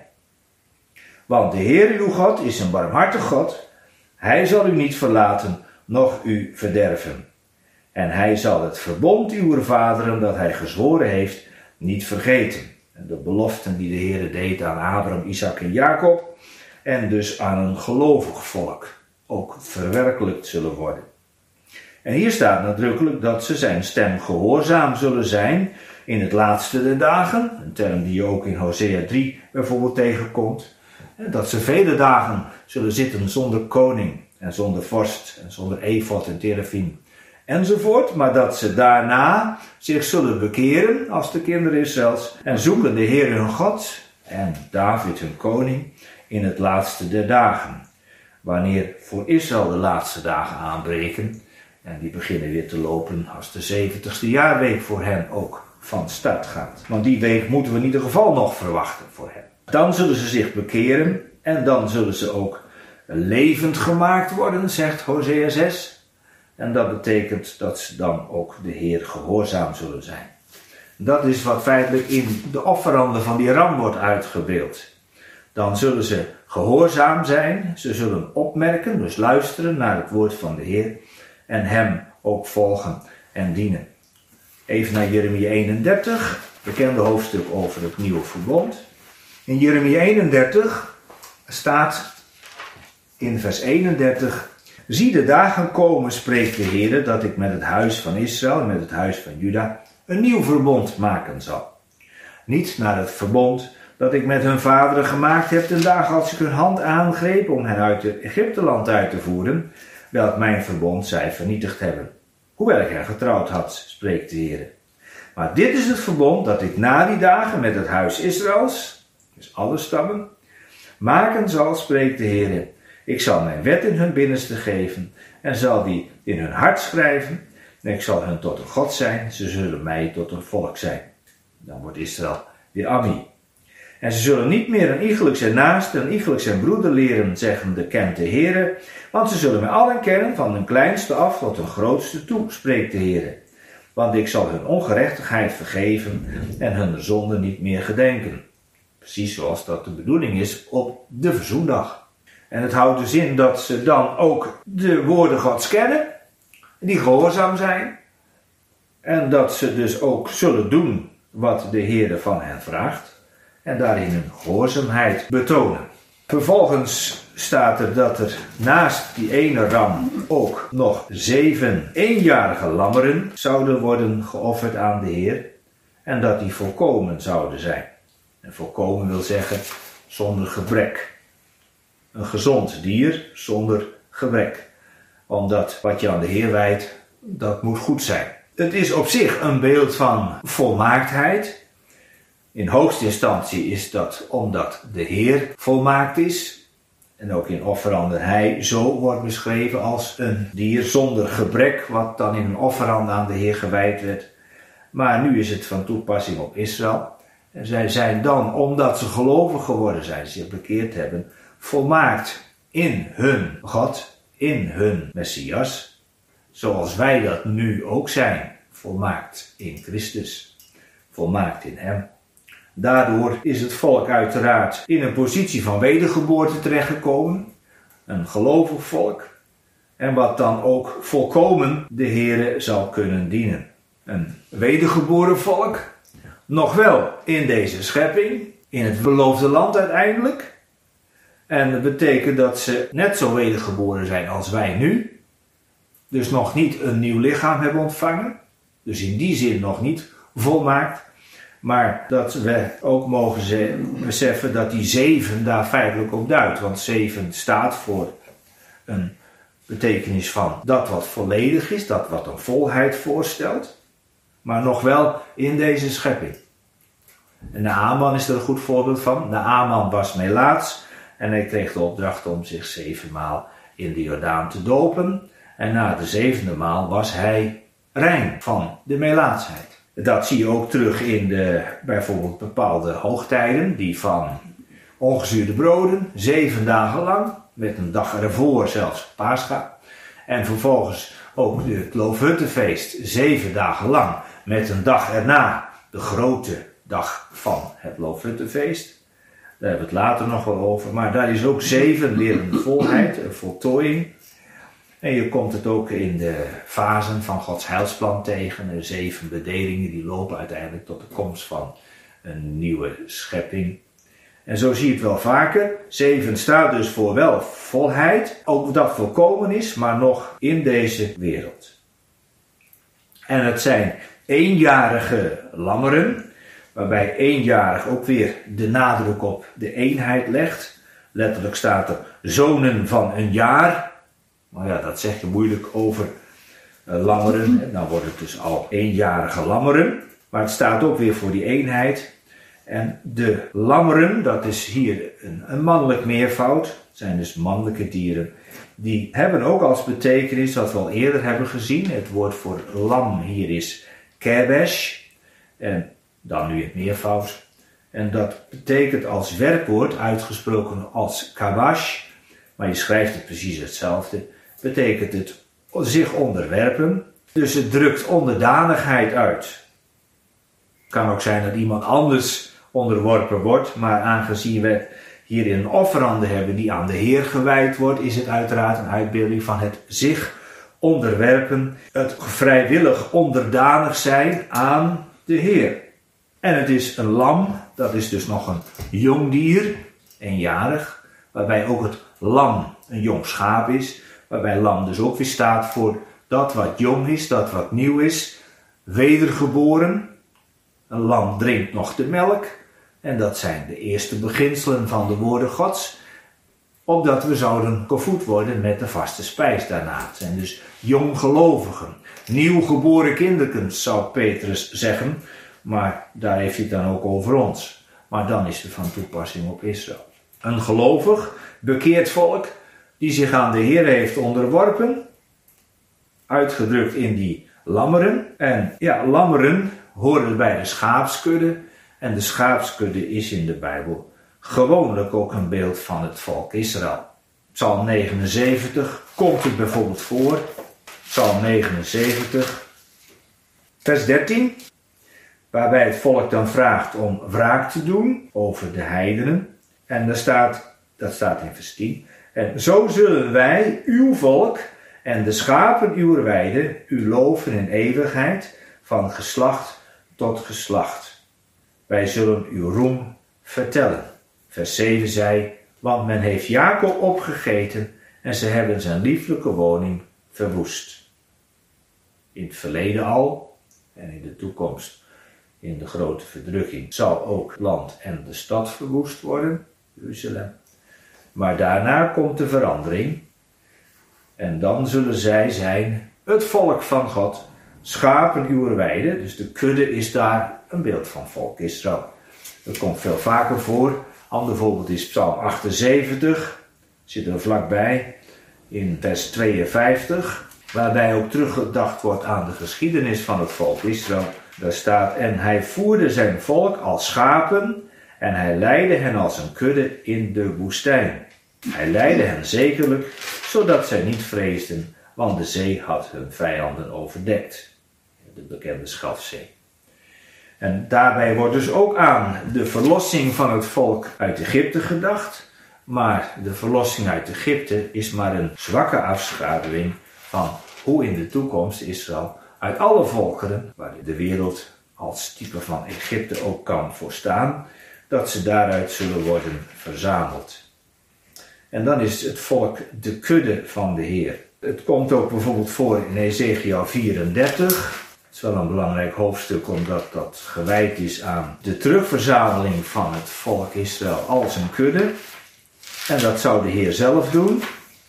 Speaker 1: Want de Heere uw God is een barmhartig God, hij zal u niet verlaten, noch u verderven. En hij zal het verbond uw vaderen dat hij gezworen heeft, niet vergeten. En de beloften die de Heere deed aan Abraham, Isaac en Jacob, en dus aan een gelovig volk, ook verwerkelijkt zullen worden. En hier staat nadrukkelijk dat ze zijn stem gehoorzaam zullen zijn in het laatste der dagen, een term die je ook in Hosea drie bijvoorbeeld tegenkomt. Dat ze vele dagen zullen zitten zonder koning en zonder vorst en zonder efod en terafim enzovoort, maar dat ze daarna zich zullen bekeren als de kinderen Israëls en zoeken de Heer hun God en David hun koning in het laatste der dagen. Wanneer voor Israël de laatste dagen aanbreken en die beginnen weer te lopen als de zeventigste jaarweek voor hen ook van start gaat. Want die week moeten we in ieder geval nog verwachten voor hen. Dan zullen ze zich bekeren en dan zullen ze ook levend gemaakt worden, zegt Hosea zes. En dat betekent dat ze dan ook de Heer gehoorzaam zullen zijn. Dat is wat feitelijk in de offeranden van die ram wordt uitgebeeld. Dan zullen ze gehoorzaam zijn, ze zullen opmerken, dus luisteren naar het woord van de Heer en hem ook volgen en dienen. Even naar Jeremia eenendertig, bekende hoofdstuk over het nieuwe verbond. In Jeremia eenendertig staat in vers eenendertig: zie de dagen komen, spreekt de Heer, dat ik met het huis van Israël en met het huis van Juda een nieuw verbond maken zal. Niet naar het verbond dat ik met hun vaderen gemaakt heb de dag als ik hun hand aangreep om hen uit het Egypteland uit te voeren, welk mijn verbond zij vernietigd hebben. Hoewel ik hen getrouwd had, spreekt de Heer. Maar dit is het verbond dat ik na die dagen met het huis Israëls, dus alle stammen, maken zal, spreekt de Heer. Ik zal mijn wet in hun binnenste geven en zal die in hun hart schrijven. En ik zal hun tot een God zijn, ze zullen mij tot een volk zijn. Dan wordt Israël weer Ammi. En ze zullen niet meer een iegelijk zijn naaste en iegelijk zijn broeder leren, zeggende, kent de Heere, want ze zullen mij allen kennen, van hun kleinste af tot hun grootste toe, spreekt de Heere. Want ik zal hun ongerechtigheid vergeven en hun zonde niet meer gedenken. Precies zoals dat de bedoeling is op de verzoendag. En het houdt dus in dat ze dan ook de woorden Gods kennen, die gehoorzaam zijn, en dat ze dus ook zullen doen wat de Heere van hen vraagt. En daarin hun gehoorzaamheid betonen. Vervolgens staat er dat er naast die ene ram ook nog zeven eenjarige lammeren zouden worden geofferd aan de Heer. En dat die volkomen zouden zijn. En volkomen wil zeggen zonder gebrek. Een gezond dier zonder gebrek. Omdat wat je aan de Heer wijdt, dat moet goed zijn. Het is op zich een beeld van volmaaktheid. In hoogste instantie is dat omdat de Heer volmaakt is. En ook in offeranden hij zo wordt beschreven als een dier zonder gebrek, wat dan in een offerande aan de Heer gewijd werd. Maar nu is het van toepassing op Israël. En zij zijn dan, omdat ze gelovig geworden zijn, zich bekeerd hebben, volmaakt in hun God, in hun Messias. Zoals wij dat nu ook zijn, volmaakt in Christus, volmaakt in hem. Daardoor is het volk uiteraard in een positie van wedergeboorte terechtgekomen. Een gelovig volk. En wat dan ook volkomen de Heere zal kunnen dienen. Een wedergeboren volk. nog wel in deze schepping, in het beloofde land uiteindelijk. En dat betekent dat ze net zo wedergeboren zijn als wij nu. Dus nog niet een nieuw lichaam hebben ontvangen. Dus in die zin nog niet volmaakt. Maar dat we ook mogen beseffen dat die zeven daar feitelijk op duidt. Want zeven staat voor een betekenis van dat wat volledig is, dat wat een volheid voorstelt. Maar nog wel in deze schepping. En Naaman is er een goed voorbeeld van. Naaman was melaats en hij kreeg de opdracht om zich zevenmaal in de Jordaan te dopen. En na de zevende maal was hij rein van de melaatsheid. Dat zie je ook terug in de bijvoorbeeld bepaalde hoogtijden, die van ongezuurde broden, zeven dagen lang, met een dag ervoor zelfs Pascha. En vervolgens ook het Loofhuttenfeest, zeven dagen lang, met een dag erna, de grote dag van het Loofhuttenfeest. Daar hebben we het later nog wel over, maar daar is ook zeven weer een volheid, een voltooiing. En je komt het ook in de fasen van Gods heilsplan tegen. Er zeven bedelingen die lopen uiteindelijk tot de komst van een nieuwe schepping. En zo zie je het wel vaker. Zeven staat dus voor wel volheid. Ook dat volkomen is, maar nog in deze wereld. En het zijn eenjarige lammeren. Waarbij eenjarig ook weer de nadruk op de eenheid legt. Letterlijk staat er zonen van een jaar. Maar ja, dat zeg je moeilijk over uh, lammeren. Dan wordt het dus al eenjarige lammeren. Maar het staat ook weer voor die eenheid. En de lammeren, dat is hier een, een mannelijk meervoud. Het zijn dus mannelijke dieren. Die hebben ook als betekenis, wat we al eerder hebben gezien. Het woord voor lam hier is kebesh. En dan nu het meervoud. En dat betekent als werkwoord, uitgesproken als kabash. Maar je schrijft het precies hetzelfde. Betekent het zich onderwerpen. Dus het drukt onderdanigheid uit. Het kan ook zijn dat iemand anders onderworpen wordt. Maar aangezien we hier een offerande hebben die aan de Heer gewijd wordt, is het uiteraard een uitbeelding van het zich onderwerpen. Het vrijwillig onderdanig zijn aan de Heer. En het is een lam, dat is dus nog een jong dier, eenjarig, waarbij ook het lam een jong schaap is. Waarbij lam dus ook weer staat voor dat wat jong is, dat wat nieuw is, wedergeboren. Een lam drinkt nog de melk. En dat zijn de eerste beginselen van de woorden Gods. Opdat we zouden gevoed worden met de vaste spijs daarna. Het zijn dus jonggelovigen. Nieuw geboren kinderkens, zou Petrus zeggen. Maar daar heeft hij het dan ook over ons. Maar dan is het van toepassing op Israël. Een gelovig, bekeerd volk, die zich aan de Heer heeft onderworpen, uitgedrukt in die lammeren. En ja, lammeren horen bij de schaapskudde. En de schaapskudde is in de Bijbel gewoonlijk ook een beeld van het volk Israël. Psalm negenenzeventig komt het bijvoorbeeld voor. Psalm negenenzeventig, vers dertien. Waarbij het volk dan vraagt om wraak te doen over de heidenen. En daar staat, dat staat in vers tien. En zo zullen wij, uw volk, en de schapen uw weide, u loven in eeuwigheid, van geslacht tot geslacht. Wij zullen uw roem vertellen. Vers zeven zei, want men heeft Jacob opgegeten en ze hebben zijn lieflijke woning verwoest. In het verleden al en in de toekomst, in de grote verdrukking, zal ook land en de stad verwoest worden, Jeruzalem. Maar daarna komt de verandering. En dan zullen zij zijn het volk van God, schapen uw weide. Dus de kudde is daar een beeld van volk Israël. Dat komt veel vaker voor. Ander voorbeeld is Psalm achtenzeventig. Zit er vlakbij in vers tweeënvijftig. Waarbij ook teruggedacht wordt aan de geschiedenis van het volk Israël. Daar staat, en hij voerde zijn volk als schapen en hij leidde hen als een kudde in de woestijn. Hij leidde hen zekerlijk, zodat zij niet vreesden, want de zee had hun vijanden overdekt. De bekende Schalfzee. En daarbij wordt dus ook aan de verlossing van het volk uit Egypte gedacht. Maar de verlossing uit Egypte is maar een zwakke afschaduwing van hoe in de toekomst Israël uit alle volkeren, waar de wereld als type van Egypte ook kan voorstaan, dat ze daaruit zullen worden verzameld. En dan is het volk de kudde van de Heer. Het komt ook bijvoorbeeld voor in Ezechiël vierendertig. Het is wel een belangrijk hoofdstuk omdat dat gewijd is aan de terugverzameling van het volk Israël als een kudde. En dat zou de Heer zelf doen.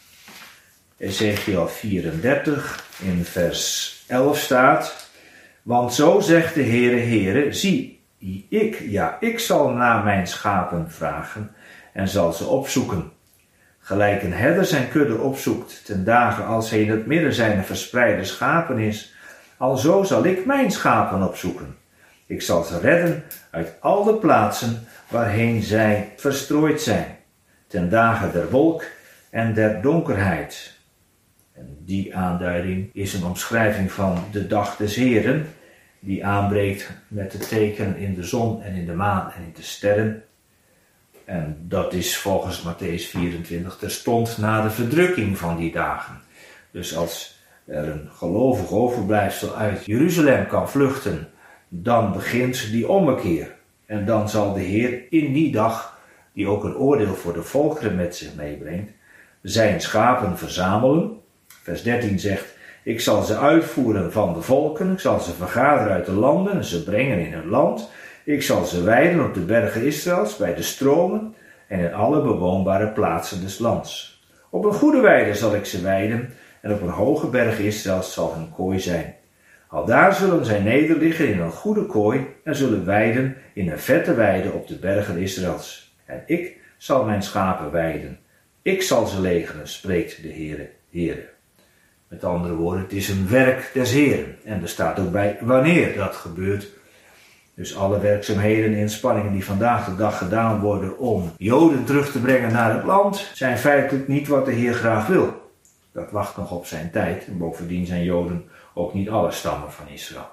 Speaker 1: Ezechiël vierendertig in vers elf staat: want zo zegt de Heere, Heere, zie, ik, ja, ik zal naar mijn schapen vragen en zal ze opzoeken. Gelijk een herder zijn kudde opzoekt ten dagen als hij in het midden zijner verspreide schapen is, alzo zal ik mijn schapen opzoeken. Ik zal ze redden uit al de plaatsen waarheen zij verstrooid zijn, ten dagen der wolk en der donkerheid. En die aanduiding is een omschrijving van de dag des Heren, die aanbreekt met de tekenen in de zon en in de maan en in de sterren. En dat is volgens Mattheüs vierentwintig terstond na de verdrukking van die dagen. Dus als er een gelovig overblijfsel uit Jeruzalem kan vluchten, dan begint die ommekeer. En dan zal de Heer in die dag, die ook een oordeel voor de volkeren met zich meebrengt, zijn schapen verzamelen. Vers dertien zegt: ik zal ze uitvoeren van de volken, ik zal ze vergaderen uit de landen en ze brengen in hun land. Ik zal ze weiden op de bergen Israëls, bij de stromen en in alle bewoonbare plaatsen des lands. Op een goede weide zal ik ze weiden en op een hoge berg Israëls zal hun kooi zijn. Aldaar zullen zij nederliggen in een goede kooi en zullen weiden in een vette weide op de bergen Israëls. En ik zal mijn schapen weiden. Ik zal ze legeren, spreekt de Heere, Heere. Met andere woorden, het is een werk des Heeren. En er staat ook bij wanneer dat gebeurt. Dus alle werkzaamheden en inspanningen die vandaag de dag gedaan worden om Joden terug te brengen naar het land, zijn feitelijk niet wat de Heer graag wil. Dat wacht nog op zijn tijd. En bovendien zijn Joden ook niet alle stammen van Israël.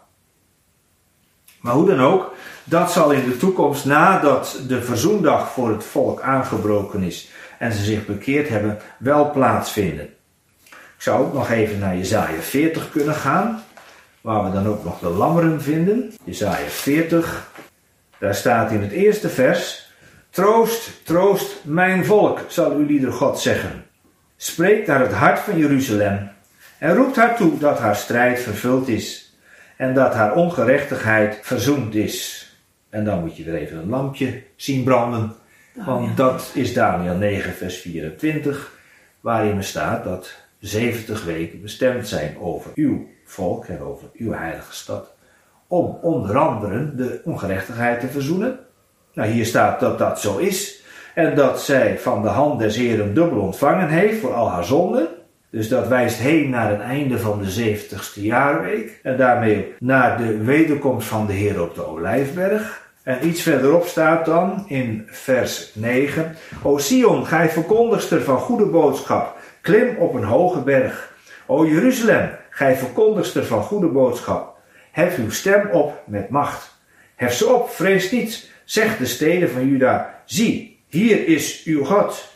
Speaker 1: Maar hoe dan ook, dat zal in de toekomst, nadat de verzoendag voor het volk aangebroken is en ze zich bekeerd hebben, wel plaatsvinden. Ik zou ook nog even naar Jesaja veertig kunnen gaan, waar we dan ook nog de lammeren vinden. Jesaja veertig, daar staat in het eerste vers: troost, troost mijn volk, zal uw lieder God zeggen. Spreekt naar het hart van Jeruzalem en roept haar toe dat haar strijd vervuld is en dat haar ongerechtigheid verzoend is. En dan moet je weer even een lampje zien branden, want dat is Daniël negen vers vierentwintig, waarin er staat dat zeventig weken bestemd zijn over uw volk en over uw heilige stad, om onder andere de ongerechtigheid te verzoenen. Nou, hier staat dat dat zo is en dat zij van de hand des Heeren dubbel ontvangen heeft voor al haar zonden. Dus dat wijst heen naar het einde van de zeventigste jaarweek en daarmee naar de wederkomst van de Heer op de Olijfberg. En iets verderop staat dan in vers negen: O Sion, gij verkondigster van goede boodschap, klim op een hoge berg. O Jeruzalem, gij verkondigster van goede boodschap, hef uw stem op met macht. Hef ze op, vrees niets, zeg de steden van Juda: zie, hier is uw God.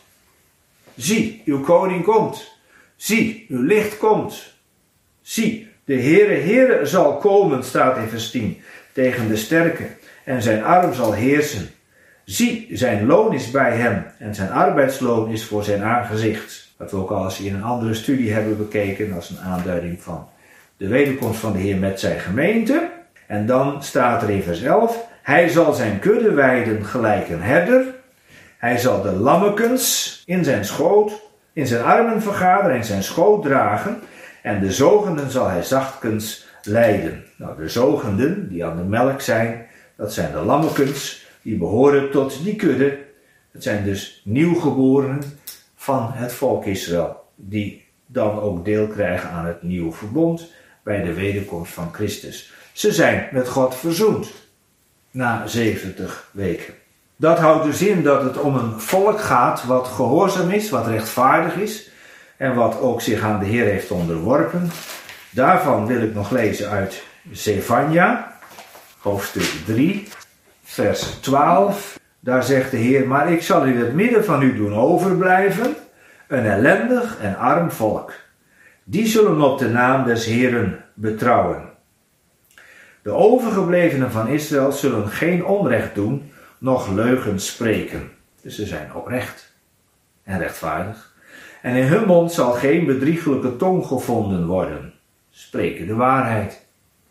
Speaker 1: Zie, uw koning komt. Zie, uw licht komt. Zie, de Heere, Heere zal komen, staat in vers tien, tegen de sterke, en zijn arm zal heersen. Zie, zijn loon is bij hem, en zijn arbeidsloon is voor zijn aangezicht. Dat we ook al eens in een andere studie hebben bekeken als een aanduiding van de wederkomst van de Heer met zijn gemeente. En dan staat er in vers elf: hij zal zijn kudde weiden gelijk een herder. Hij zal de lammekens in zijn schoot, in zijn armen vergaderen en zijn schoot dragen. En de zogenden zal hij zachtkens leiden. Nou, de zogenden die aan de melk zijn, dat zijn de lammekens, die behoren tot die kudde. Het zijn dus nieuwgeborenen van het volk Israël, die dan ook deel krijgen aan het nieuwe verbond bij de wederkomst van Christus. Ze zijn met God verzoend na zeventig weken. Dat houdt dus in dat het om een volk gaat wat gehoorzaam is, wat rechtvaardig is en wat ook zich aan de Heer heeft onderworpen. Daarvan wil ik nog lezen uit Zefanja, hoofdstuk drie, vers twaalf. Daar zegt de Heer: maar ik zal in het midden van u doen overblijven een ellendig en arm volk. Die zullen op de naam des Heeren betrouwen. De overgeblevenen van Israël zullen geen onrecht doen, noch leugens spreken. Dus ze zijn oprecht en rechtvaardig. En in hun mond zal geen bedriegelijke tong gevonden worden. Spreken de waarheid.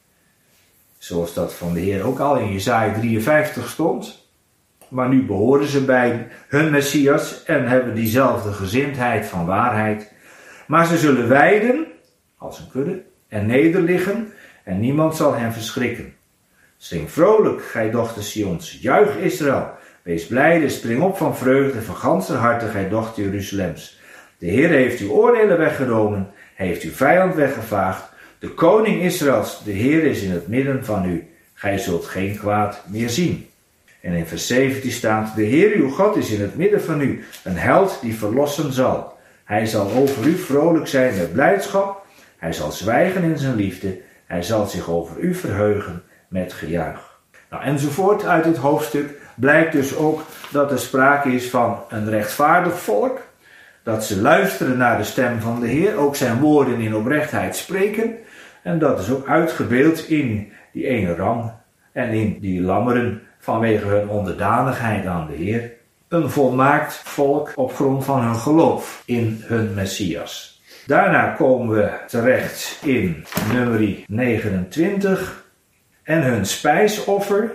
Speaker 1: Zoals dat van de Heer ook al in Jesaja drieënvijftig stond. Maar nu behoren ze bij hun Messias en hebben diezelfde gezindheid van waarheid. Maar ze zullen weiden, als een kudde, en nederliggen, en niemand zal hen verschrikken. Zing vrolijk, gij dochters Sions, juich Israël, wees blijde, spring op van vreugde, van ganser harte, gij dochter Jeruzalems. De Heer heeft uw oordelen weggenomen, hij heeft uw vijand weggevaagd. De koning Israëls, de Heer is in het midden van u, gij zult geen kwaad meer zien. En in vers zeventien staat, de Heer uw God is in het midden van u, een held die verlossen zal. Hij zal over u vrolijk zijn met blijdschap, hij zal zwijgen in zijn liefde, hij zal zich over u verheugen met gejuich. Nou, enzovoort uit dit hoofdstuk blijkt dus ook dat er sprake is van een rechtvaardig volk, dat ze luisteren naar de stem van de Heer, ook zijn woorden in oprechtheid spreken, en dat is ook uitgebeeld in die ene ram en in die lammeren vanwege hun onderdanigheid aan de Heer. Een volmaakt volk op grond van hun geloof in hun Messias. Daarna komen we terecht in nummer negenentwintig en hun spijsoffer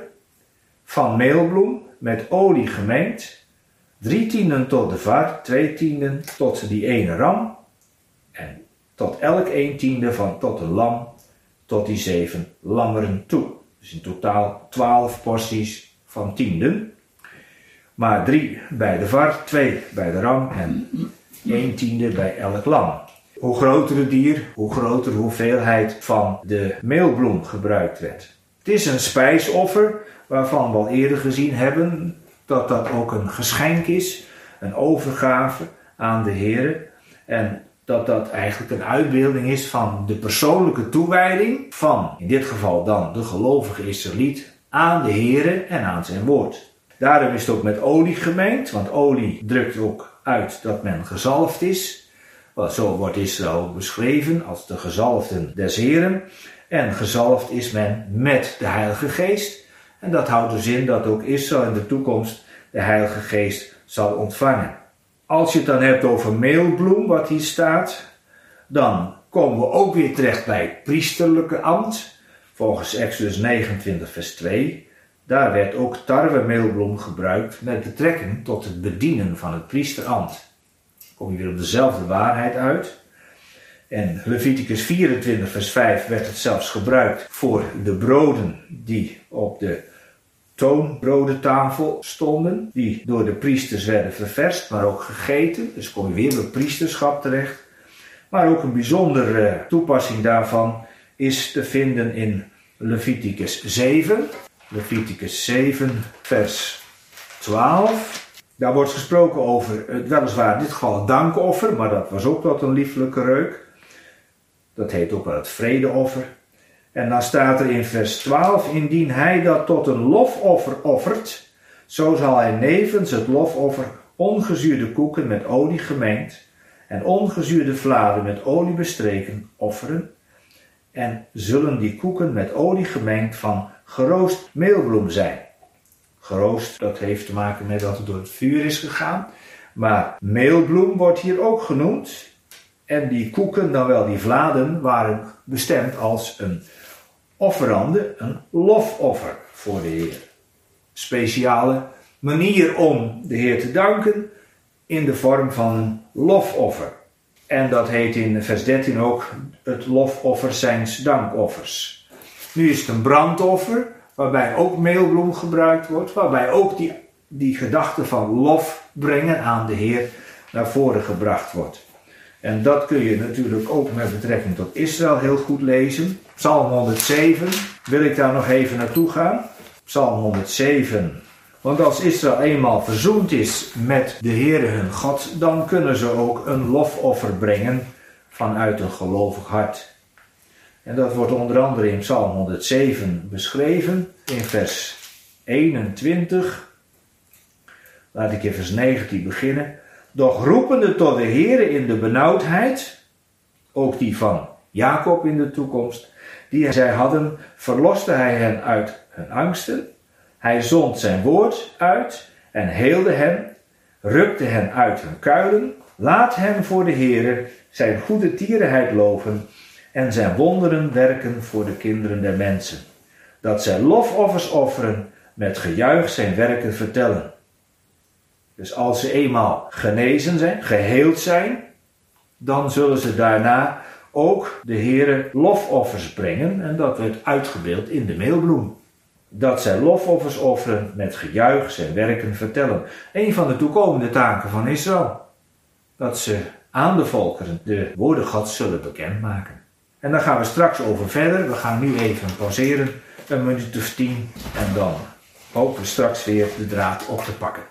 Speaker 1: van meelbloem met olie gemengd, drie tienden tot de var, twee tienden tot die ene ram en tot elk een tiende van tot een lam, tot die zeven lammeren toe. Dus in totaal twaalf porties van tienden. Maar drie bij de var, twee bij de ram en één tiende bij elk lam. Hoe groter het dier, hoe groter de hoeveelheid van de meelbloem gebruikt werd. Het is een spijsoffer waarvan we al eerder gezien hebben dat dat ook een geschenk is, een overgave aan de Heer. En dat dat eigenlijk een uitbeelding is van de persoonlijke toewijding van, in dit geval dan de gelovige Israëliet, aan de Heer en aan zijn woord. Daarom is het ook met olie gemengd, want olie drukt ook uit dat men gezalfd is. Want zo wordt Israël beschreven als de gezalfden des Heren. En gezalfd is men met de Heilige Geest. En dat houdt dus in dat ook Israël in de toekomst de Heilige Geest zal ontvangen. Als je het dan hebt over meelbloem, wat hier staat, dan komen we ook weer terecht bij het priesterlijke ambt. Volgens Exodus negenentwintig vers twee. Daar werd ook tarwemeelbloem gebruikt met betrekking tot het bedienen van het priesterambt. Kom je weer op dezelfde waarheid uit. En Leviticus vierentwintig vers vijf werd het zelfs gebruikt voor de broden die op de toonbrodentafel stonden, die door de priesters werden ververst, maar ook gegeten. Dus kom je weer bij priesterschap terecht. Maar ook een bijzondere toepassing daarvan is te vinden in Leviticus zeven. Leviticus zeven vers twaalf. Daar wordt gesproken over, het, weliswaar in dit geval het dankoffer, maar dat was ook tot een lieflijke reuk. Dat heet ook wel het vredeoffer. En dan staat er in vers twaalf, indien hij dat tot een lofoffer offert, zo zal hij nevens het lofoffer ongezuurde koeken met olie gemengd en ongezuurde vladen met olie bestreken offeren. En zullen die koeken met olie gemengd van geroost meelbloem zijn. Geroost, dat heeft te maken met dat het door het vuur is gegaan. Maar meelbloem wordt hier ook genoemd. En die koeken, dan wel die vladen, waren bestemd als een offerande, een lofoffer voor de Heer. Speciale manier om de Heer te danken in de vorm van een lofoffer. En dat heet in vers dertien ook het lofoffer zijns dankoffers. Nu is het een brandoffer, waarbij ook meelbloem gebruikt wordt, waarbij ook die, die gedachte van lof brengen aan de Heer naar voren gebracht wordt. En dat kun je natuurlijk ook met betrekking tot Israël heel goed lezen. Psalm honderdzeven, wil ik daar nog even naartoe gaan. Psalm honderdzeven. Want als Israël eenmaal verzoend is met de Heere hun God, dan kunnen ze ook een lofoffer brengen vanuit een gelovig hart. En dat wordt onder andere in Psalm honderdzeven beschreven, in vers eenentwintig. Laat ik in vers negentien beginnen. Doch roepende tot de Heere in de benauwdheid, ook die van Jacob in de toekomst, die zij hadden, verloste hij hen uit hun angsten. Hij zond zijn woord uit en heelde hen, rukte hen uit hun kuilen. Laat hen voor de Heere zijn goede tierenheid loven en zijn wonderen werken voor de kinderen der mensen. Dat zij lofoffers offeren, met gejuich zijn werken vertellen. Dus als ze eenmaal genezen zijn, geheeld zijn, dan zullen ze daarna ook de Heere lofoffers brengen. En dat werd uitgebeeld in de meelbloem. Dat zij lofoffers offeren, met gejuich zijn werken vertellen. Een van de toekomende taken van Israël. Dat ze aan de volkeren de woorden Gods zullen bekendmaken. En daar gaan we straks over verder. We gaan nu even pauzeren, een minuut of tien. En dan hopen we straks weer de draad op te pakken.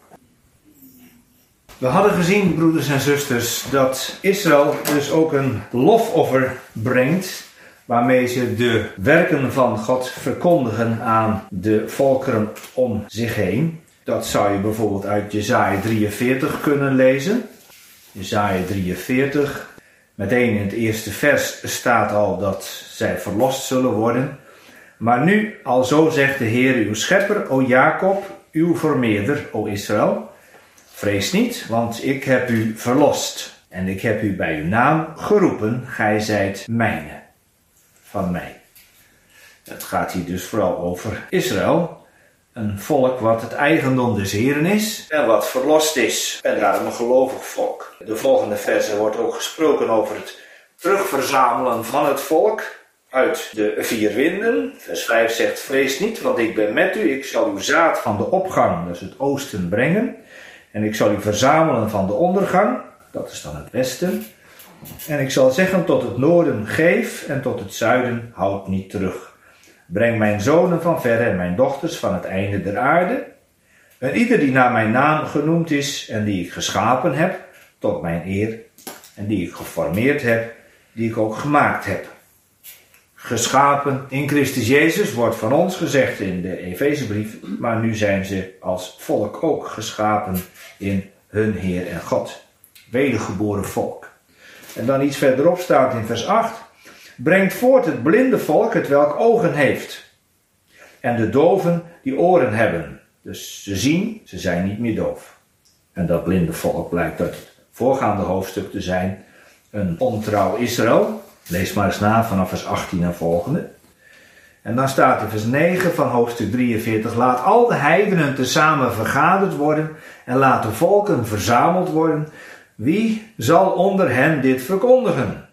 Speaker 1: We hadden gezien, broeders en zusters, dat Israël dus ook een lofoffer brengt, waarmee ze de werken van God verkondigen aan de volkeren om zich heen. Dat zou je bijvoorbeeld uit Jesaja drieënveertig kunnen lezen. Jesaja drieënveertig, meteen in het eerste vers staat al dat zij verlost zullen worden. Maar nu, alzo zegt de Heer uw schepper, o Jacob, uw vermeerder, o Israël. Vrees niet, want ik heb u verlost en ik heb u bij uw naam geroepen, gij zijt mijne, van mij. Het gaat hier dus vooral over Israël, een volk wat het eigendom des Heren is en wat verlost is en daarom een gelovig volk. De volgende verse wordt ook gesproken over het terugverzamelen van het volk uit de vier winden. Vers vijf zegt, vrees niet, want ik ben met u, ik zal uw zaad van de opgang, dus het oosten, brengen. En ik zal u verzamelen van de ondergang, dat is dan het westen. En ik zal zeggen tot het noorden geef en tot het zuiden houd niet terug. Breng mijn zonen van verre en mijn dochters van het einde der aarde. En ieder die naar mijn naam genoemd is en die ik geschapen heb, tot mijn eer. En die ik geformeerd heb, die ik ook gemaakt heb. Geschapen in Christus Jezus wordt van ons gezegd in de Efezebrief, maar nu zijn ze als volk ook geschapen in hun Heer en God. Wedergeboren volk. En dan iets verderop staat in vers acht. Brengt voort het blinde volk het welk ogen heeft. En de doven die oren hebben. Dus ze zien, ze zijn niet meer doof. En dat blinde volk blijkt uit het voorgaande hoofdstuk te zijn een ontrouw Israël. Lees maar eens na vanaf vers achttien en volgende. En dan staat in vers negen van hoofdstuk drieënveertig. Laat al de heidenen tezamen vergaderd worden en laat de volken verzameld worden. Wie zal onder hen dit verkondigen?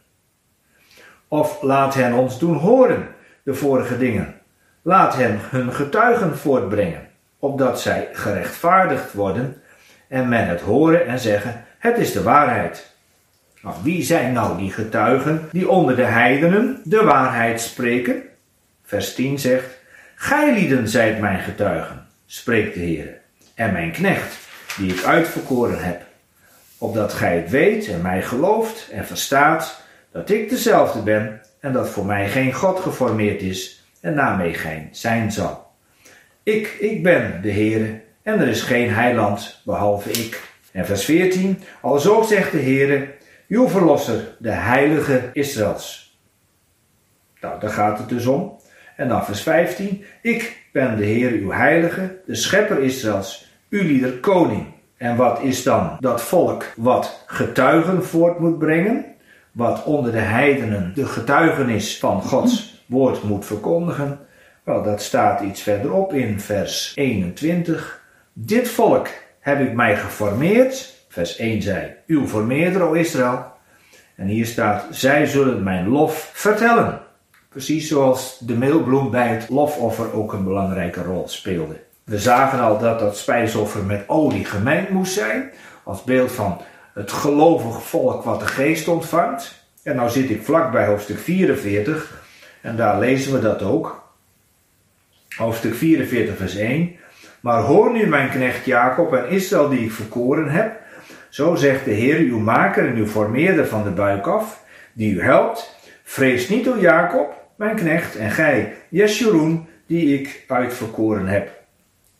Speaker 1: Of laat hen ons doen horen, de vorige dingen. Laat hen hun getuigen voortbrengen, opdat zij gerechtvaardigd worden en men het horen en zeggen, het is de waarheid. Nou, wie zijn nou die getuigen die onder de heidenen de waarheid spreken? Vers tien zegt, Gij zijt mijn getuigen, spreekt de Heer, en mijn knecht, die ik uitverkoren heb, opdat gij het weet en mij gelooft en verstaat dat ik dezelfde ben en dat voor mij geen God geformeerd is en daarmee geen zijn zal. Ik, ik ben de Heere en er is geen heiland behalve ik. En vers veertien, alzo zegt de Heere, uw verlosser, de heilige Israëls. Nou, daar gaat het dus om. En dan vers vijftien, ik ben de Heer uw heilige, de schepper Israëls, uw lieder koning. En wat is dan dat volk wat getuigen voort moet brengen? Wat onder de heidenen de getuigenis van Gods woord moet verkondigen? Wel, dat staat iets verderop in vers eenentwintig. Dit volk heb ik mij geformeerd. Vers één zei, uw vermeerder, o Israël. En hier staat, zij zullen mijn lof vertellen. Precies zoals de meelbloem bij het lofoffer ook een belangrijke rol speelde. We zagen al dat dat spijsoffer met olie gemengd moest zijn. Als beeld van het gelovige volk wat de geest ontvangt. En nou zit ik vlak bij hoofdstuk vierenveertig. En daar lezen we dat ook. Hoofdstuk vierenveertig vers één. Maar hoor nu mijn knecht Jacob en Israël die ik verkoren heb. Zo zegt de Heer uw maker en uw formeerder van de buik af. Die u helpt. Vrees niet, o Jacob, mijn knecht, en gij, Jeshurun, die ik uitverkoren heb.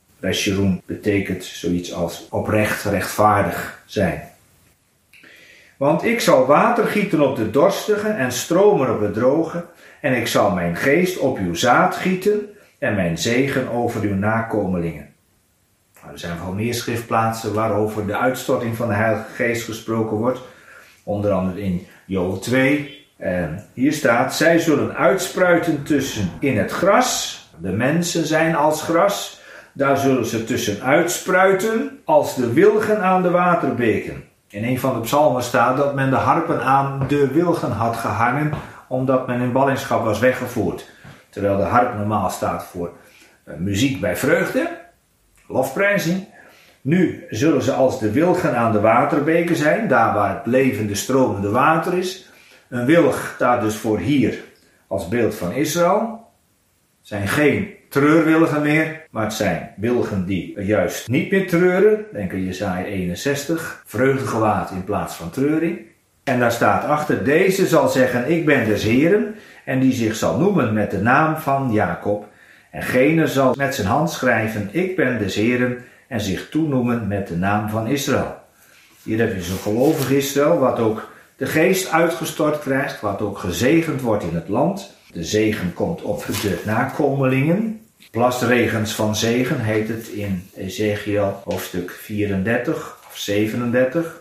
Speaker 1: Jeshurun betekent zoiets als oprecht, rechtvaardig zijn. Want ik zal water gieten op de dorstigen en stromen op het droge. En ik zal mijn geest op uw zaad gieten en mijn zegen over uw nakomelingen. Nou, er zijn wel meer schriftplaatsen waarover de uitstorting van de Heilige Geest gesproken wordt. Onder andere in Joel twee. En hier staat, zij zullen uitspruiten tussen in het gras. De mensen zijn als gras. Daar zullen ze tussen uitspruiten als de wilgen aan de waterbeken. In een van de psalmen staat dat men de harpen aan de wilgen had gehangen, omdat men in ballingschap was weggevoerd. Terwijl de harp normaal staat voor uh, muziek bij vreugde, lofprijzing. Nu zullen ze als de wilgen aan de waterbeken zijn, daar waar het levende stromende water is. Een wilg staat dus voor hier als beeld van Israël. Het zijn geen treurwilgen meer, maar het zijn wilgen die juist niet meer treuren. Denk aan Jesaja eenenzestig, vreugdegewaad in plaats van treuring. En daar staat achter, deze zal zeggen, ik ben des Heren, en die zich zal noemen met de naam van Jacob. En gene zal met zijn hand schrijven, ik ben des Heren, en zich toenoemen met de naam van Israël. Hier heb je zo'n gelovig Israël, wat ook de geest uitgestort krijgt, wat ook gezegend wordt in het land. De zegen komt op de nakomelingen. Plasregens van zegen heet het in Ezekiel hoofdstuk vierendertig of zevenendertig.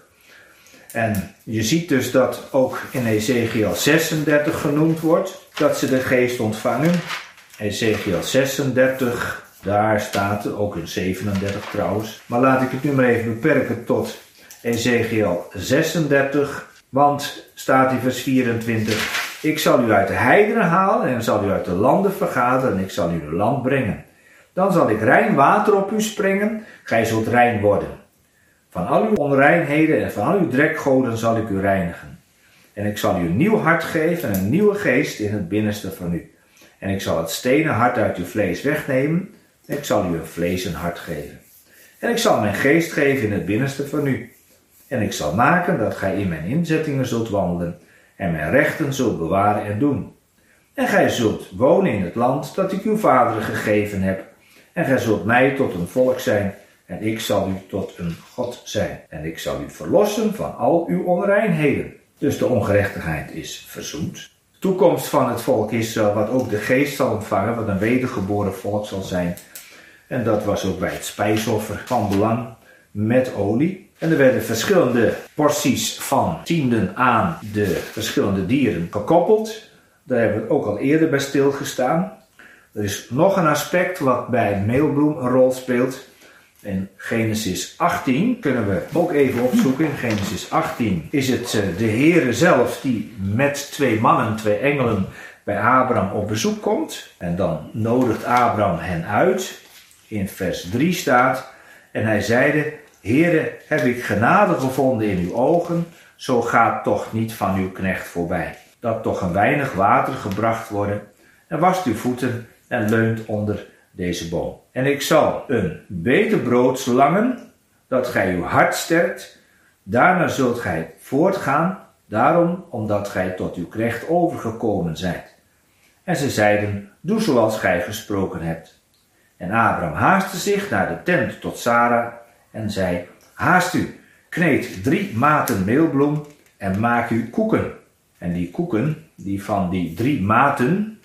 Speaker 1: En je ziet dus dat ook in Ezekiel zesendertig genoemd wordt, dat ze de geest ontvangen. Ezekiel zesendertig, daar staat het, ook in zevenendertig trouwens. Maar laat ik het nu maar even beperken tot Ezekiel zesendertig, want staat in vers vierentwintig... Ik zal u uit de heidenen halen en zal u uit de landen vergaderen en ik zal u uw land brengen. Dan zal ik rein water op u sprengen, gij zult rein worden. Van al uw onreinheden en van al uw drekgoden zal ik u reinigen. En ik zal u een nieuw hart geven en een nieuwe geest in het binnenste van u. En ik zal het stenen hart uit uw vlees wegnemen en ik zal u een vleesen hart geven. En ik zal mijn geest geven in het binnenste van u. En ik zal maken dat gij in mijn inzettingen zult wandelen en mijn rechten zult bewaren en doen. En gij zult wonen in het land dat ik uw vaderen gegeven heb. En gij zult mij tot een volk zijn, en ik zal u tot een God zijn. En ik zal u verlossen van al uw onreinheden. Dus de ongerechtigheid is verzoend. De toekomst van het volk Israël, wat ook de geest zal ontvangen, wat een wedergeboren volk zal zijn. En dat was ook bij het spijsoffer van belang met olie. En er werden verschillende porties van tienden aan de verschillende dieren gekoppeld. Daar hebben we het ook al eerder bij stilgestaan. Er is nog een aspect wat bij meelbloem een rol speelt. In Genesis achttien kunnen we ook even opzoeken. In Genesis achttien is het de Heere zelf die met twee mannen, twee engelen bij Abraham op bezoek komt. En dan nodigt Abraham hen uit. In vers drie staat, en hij zeide, Heere, heb ik genade gevonden in uw ogen, zo gaat toch niet van uw knecht voorbij. Dat toch een weinig water gebracht worden, en wast uw voeten en leunt onder deze boom. En ik zal een beter brood slangen, dat gij uw hart sterkt, daarna zult gij voortgaan, daarom omdat gij tot uw knecht overgekomen zijt. En ze zeiden, doe zoals gij gesproken hebt. En Abraham haastte zich naar de tent tot Sarah en zei, haast u, kneed drie maten meelbloem en maak u koeken. En die koeken, die van die drie maten,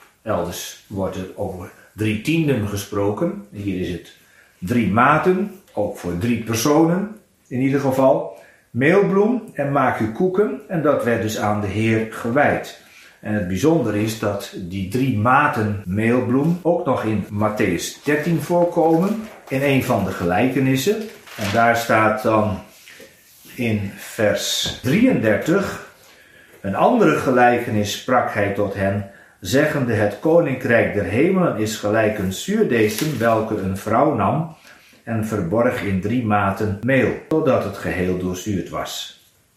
Speaker 1: elders wordt het over drie tienden gesproken. Hier is het drie maten, ook voor drie personen in ieder geval. Meelbloem en maak u koeken, en dat werd dus aan de Heer gewijd. En het bijzondere is dat die drie maten meelbloem ook nog in Mattheüs dertien voorkomen, in een van de gelijkenissen. En daar staat dan in vers drieëndertig, een andere gelijkenis sprak hij tot hen, zeggende, het koninkrijk der hemelen is gelijk een zuurdesem, welke een vrouw nam en verborg in drie maten meel, totdat het geheel doorzuurd was.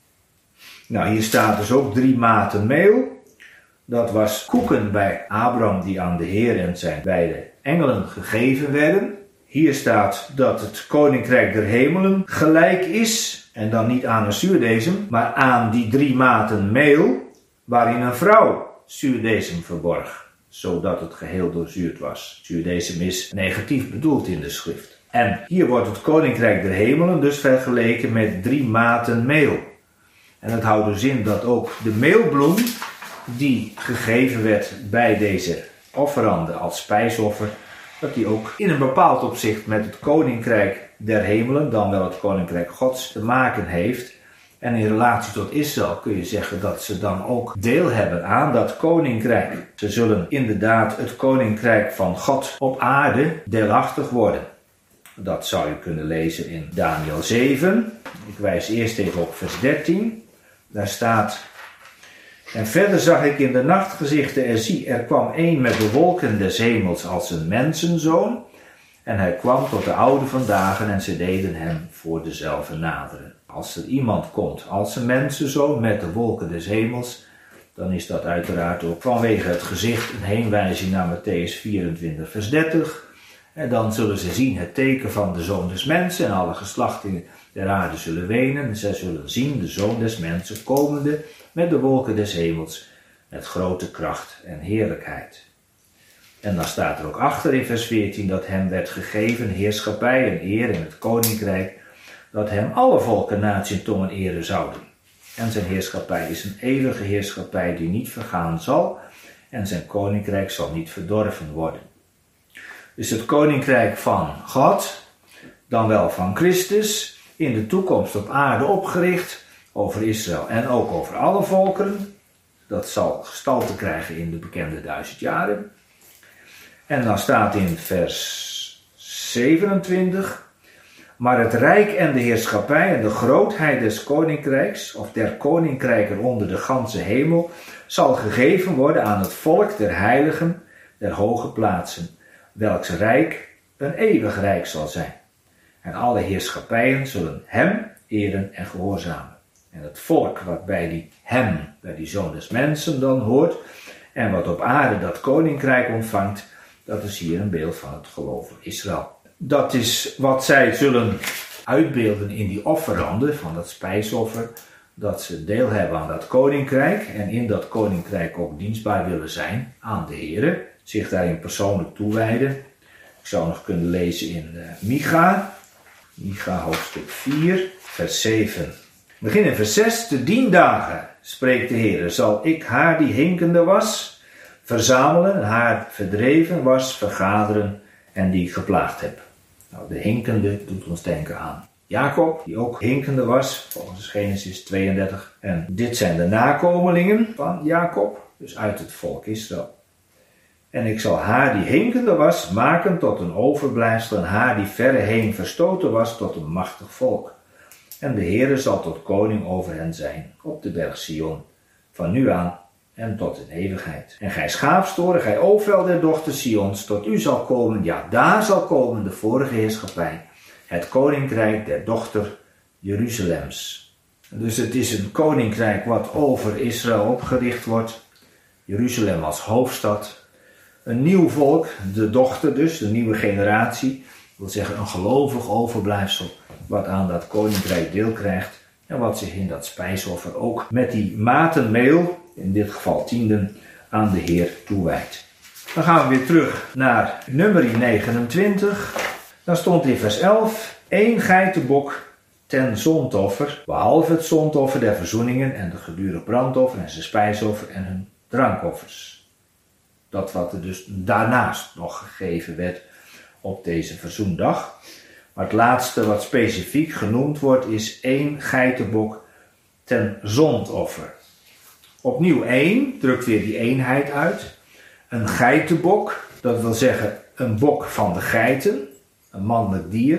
Speaker 1: Nou, hier staat dus ook drie maten meel. Dat was koeken bij Abraham die aan de Heer en zijn beide engelen gegeven werden. Hier staat dat het koninkrijk der hemelen gelijk is, en dan niet aan een zuurdesem, maar aan die drie maten meel, waarin een vrouw zuurdesem verborg, zodat het geheel doorzuurd was. Zuurdesem is negatief bedoeld in de schrift. En hier wordt het koninkrijk der hemelen dus vergeleken met drie maten meel. En dat houdt dus in dat ook de meelbloem die gegeven werd bij deze offeranden als spijsoffer, dat die ook in een bepaald opzicht met het koninkrijk der hemelen, dan wel het koninkrijk Gods, te maken heeft. En in relatie tot Israël kun je zeggen dat ze dan ook deel hebben aan dat koninkrijk. Ze zullen inderdaad het koninkrijk van God op aarde deelachtig worden. Dat zou je kunnen lezen in Daniel zeven. Ik wijs eerst even op vers dertien. Daar staat: en verder zag ik in de nachtgezichten en zie, er kwam een met de wolken des hemels als een mensenzoon. En hij kwam tot de oude van dagen en ze deden hem voor dezelfde naderen. Als er iemand komt als een mensenzoon met de wolken des hemels, dan is dat uiteraard ook vanwege het gezicht een heenwijzing naar Matthäus vierentwintig vers dertig. En dan zullen ze zien het teken van de Zoon des Mensen en alle geslachten der aarde zullen wenen. En zij zullen zien de Zoon des Mensen komende met de wolken des hemels met grote kracht en heerlijkheid. En dan staat er ook achter in vers veertien dat hem werd gegeven heerschappij en eer in het koninkrijk, dat hem alle volken, naties en tongen eren zouden. En zijn heerschappij is een eeuwige heerschappij die niet vergaan zal en zijn koninkrijk zal niet verdorven worden. Dus het koninkrijk van God, dan wel van Christus, in de toekomst op aarde opgericht, over Israël en ook over alle volkeren. Dat zal gestalte krijgen in de bekende duizend jaren. En dan staat in vers zevenentwintig, maar het rijk en de heerschappij en de grootheid des koninkrijks, of der koninkrijken onder de ganse hemel, zal gegeven worden aan het volk der heiligen der hoge plaatsen, welks rijk een eeuwig rijk zal zijn. En alle heerschappijen zullen hem eren en gehoorzamen. En het volk wat bij die hem, bij die Zoon des Mensen dan hoort, en wat op aarde dat koninkrijk ontvangt, dat is hier een beeld van het geloof van Israël. Dat is wat zij zullen uitbeelden in die offeranden van dat spijsoffer, dat ze deel hebben aan dat koninkrijk en in dat koninkrijk ook dienstbaar willen zijn aan de Heere, zich daarin persoonlijk toewijden. Ik zou nog kunnen lezen in uh, Micha, Micha hoofdstuk vier, vers zeven. Begin in vers zes. Te dien dagen, spreekt de Heere, zal ik haar die hinkende was verzamelen, haar verdreven was vergaderen en die ik geplaagd heb. Nou, de hinkende doet ons denken aan Jacob, die ook hinkende was, volgens Genesis tweeëndertig. En dit zijn de nakomelingen van Jacob, dus uit het volk Israël. En ik zal haar die hinkende was maken tot een overblijfsel en haar die verre heen verstoten was tot een machtig volk. En de Heere zal tot koning over hen zijn op de berg Sion, van nu aan en tot in eeuwigheid. En gij schaapstoren, gij oofvel der dochter Sions, tot u zal komen, ja daar zal komen de vorige heerschappij, het koninkrijk der dochter Jeruzalems. Dus het is een koninkrijk wat over Israël opgericht wordt, Jeruzalem als hoofdstad. Een nieuw volk, de dochter dus, de nieuwe generatie, wil zeggen een gelovig overblijfsel, wat aan dat koninkrijk deel krijgt en wat zich in dat spijsoffer ook met die maten meel, in dit geval tienden, aan de Heer toewijdt. Dan gaan we weer terug naar nummer negenentwintig. Dan stond in vers elf, één geitenbok ten zondoffer, behalve het zondoffer der verzoeningen en de gedurig brandoffer en zijn spijsoffer en hun drankoffers. Dat wat er dus daarnaast nog gegeven werd op deze verzoendag. Maar het laatste wat specifiek genoemd wordt is één geitenbok ten zondoffer. Opnieuw één, drukt weer die eenheid uit. Een geitenbok, dat wil zeggen een bok van de geiten, een mannelijk dier.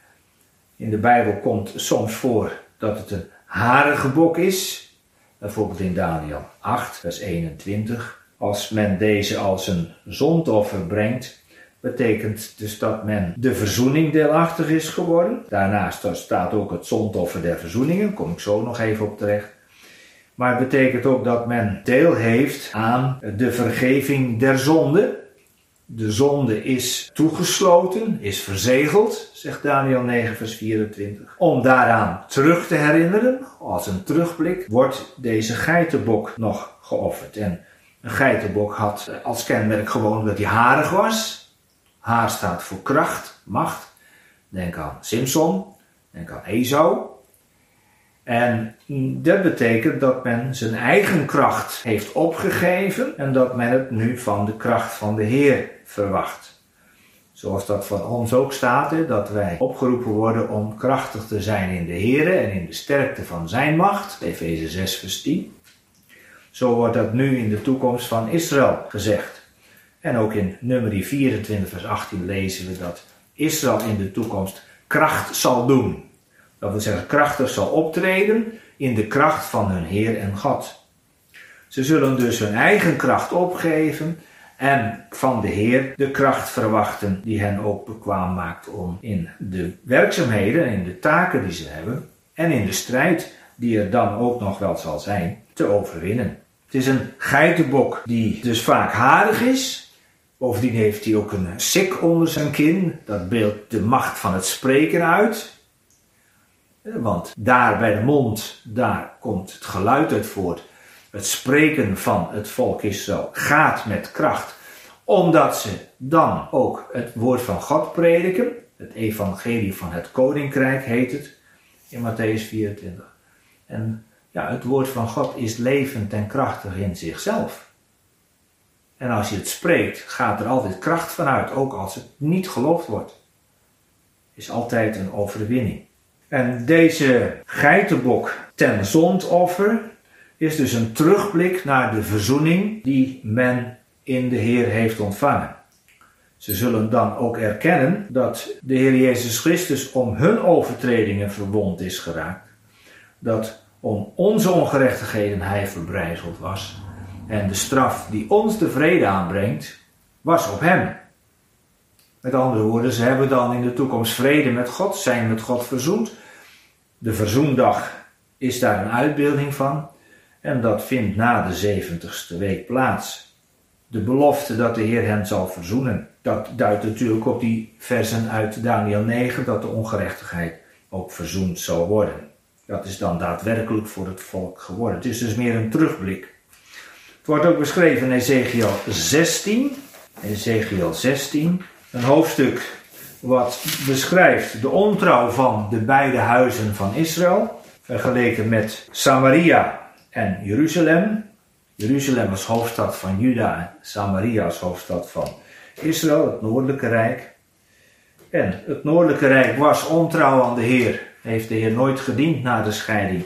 Speaker 1: In de Bijbel komt soms voor dat het een harige bok is. Bijvoorbeeld in Daniel acht, vers eenentwintig. Als men deze als een zondoffer brengt, betekent dus dat men de verzoening deelachtig is geworden. Daarnaast staat ook het zondoffer der verzoeningen, kom ik zo nog even op terecht. Maar het betekent ook dat men deel heeft aan de vergeving der zonde. De zonde is toegesloten, is verzegeld, zegt Daniel negen vers vierentwintig. Om daaraan terug te herinneren, als een terugblik, wordt deze geitenbok nog geofferd. En een geitenbok had als kenmerk gewoon dat hij harig was. Haar staat voor kracht, macht. Denk aan Simson, denk aan Esau. En dat betekent dat men zijn eigen kracht heeft opgegeven en dat men het nu van de kracht van de Heer verwacht. Zoals dat van ons ook staat, hè, dat wij opgeroepen worden om krachtig te zijn in de Heer en in de sterkte van zijn macht. Efeze zes vers tien. Zo wordt dat nu in de toekomst van Israël gezegd. En ook in Numeri vierentwintig vers achttien lezen we dat Israël in de toekomst kracht zal doen. Dat wil zeggen krachtig zal optreden in de kracht van hun Heer en God. Ze zullen dus hun eigen kracht opgeven en van de Heer de kracht verwachten die hen ook bekwaam maakt om in de werkzaamheden, in de taken die ze hebben en in de strijd die er dan ook nog wel zal zijn, te overwinnen. Het is een geitenbok die dus vaak harig is. Bovendien heeft hij ook een sik onder zijn kin. Dat beeldt de macht van het spreken uit. Want daar bij de mond, daar komt het geluid uit voort. Het spreken van het volk Israël gaat met kracht. Omdat ze dan ook het woord van God prediken. Het evangelie van het koninkrijk heet het in Matthäus vierentwintig. En ja, het woord van God is levend en krachtig in zichzelf. En als je het spreekt, gaat er altijd kracht vanuit, ook als het niet geloofd wordt. Is altijd een overwinning. En deze geitenbok ten zondoffer is dus een terugblik naar de verzoening die men in de Heer heeft ontvangen. Ze zullen dan ook erkennen dat de Heer Jezus Christus om hun overtredingen verwond is geraakt. Dat om onze ongerechtigheden hij verbrijzeld was. En de straf die ons de vrede aanbrengt, was op hem. Met andere woorden, ze hebben dan in de toekomst vrede met God, zijn met God verzoend. De verzoendag is daar een uitbeelding van. En dat vindt na de zeventigste week plaats. De belofte dat de Heer hen zal verzoenen, dat duidt natuurlijk op die versen uit Daniel negen, dat de ongerechtigheid ook verzoend zal worden. Dat is dan daadwerkelijk voor het volk geworden. Het is dus meer een terugblik. Het wordt ook beschreven in Ezekiel zestien. Ezekiel zestien, een hoofdstuk wat beschrijft de ontrouw van de beide huizen van Israël, vergeleken met Samaria en Jeruzalem. Jeruzalem als hoofdstad van Juda en Samaria als hoofdstad van Israël, het noordelijke rijk. En het noordelijke rijk was ontrouw aan de Heer. Heeft de Heer nooit gediend na de scheiding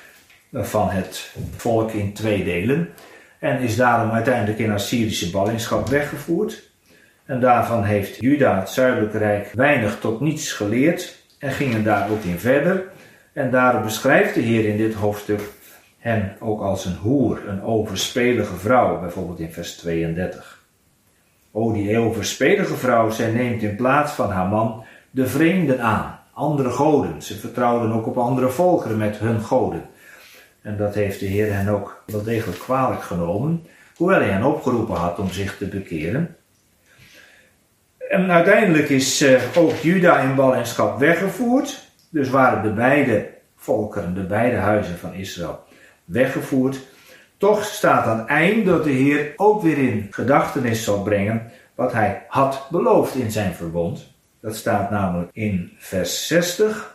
Speaker 1: van het volk in twee delen. En is daarom uiteindelijk in Assyrische ballingschap weggevoerd. En daarvan heeft Juda, het zuidelijke rijk, weinig tot niets geleerd. En gingen daar ook in verder. En daarom beschrijft de Heer in dit hoofdstuk hen ook als een hoer, een overspelige vrouw, bijvoorbeeld in vers tweeëndertig. O, die overspelige vrouw, zij neemt in plaats van haar man de vreemden aan, andere goden. Ze vertrouwden ook op andere volkeren met hun goden. En dat heeft de Heer hen ook wel degelijk kwalijk genomen, hoewel hij hen opgeroepen had om zich te bekeren. En uiteindelijk is uh, ook Juda in ballingschap weggevoerd. Dus waren de beide volkeren, de beide huizen van Israël weggevoerd. Toch staat aan het eind dat de Heer ook weer in gedachtenis zal brengen wat hij had beloofd in zijn verbond. Dat staat namelijk in vers zestig.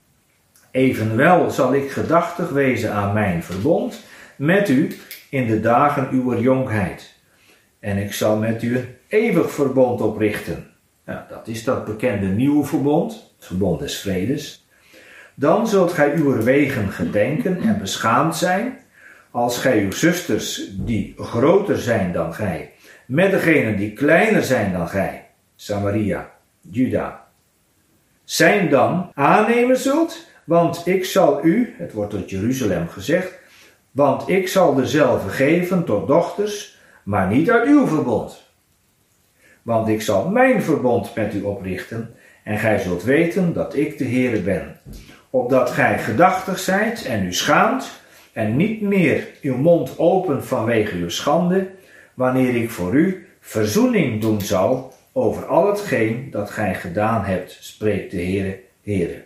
Speaker 1: Evenwel zal ik gedachtig wezen aan mijn verbond met u in de dagen uwer jonkheid. En ik zal met u een eeuwig verbond oprichten. Nou, dat is dat bekende nieuwe verbond, het verbond des vredes. Dan zult gij uw wegen gedenken en beschaamd zijn, als gij uw zusters die groter zijn dan gij, met degenen die kleiner zijn dan gij, Samaria, Juda, zijn dan aannemen zult, want ik zal u, het wordt tot Jeruzalem gezegd, want ik zal dezelfde geven tot dochters, maar niet uit uw verbond. Want ik zal mijn verbond met u oprichten, en gij zult weten dat ik de Heere ben. Opdat gij gedachtig zijt en u schaamt, en niet meer uw mond opent vanwege uw schande, wanneer ik voor u verzoening doen zal over al hetgeen dat gij gedaan hebt, spreekt de Heere, Heere.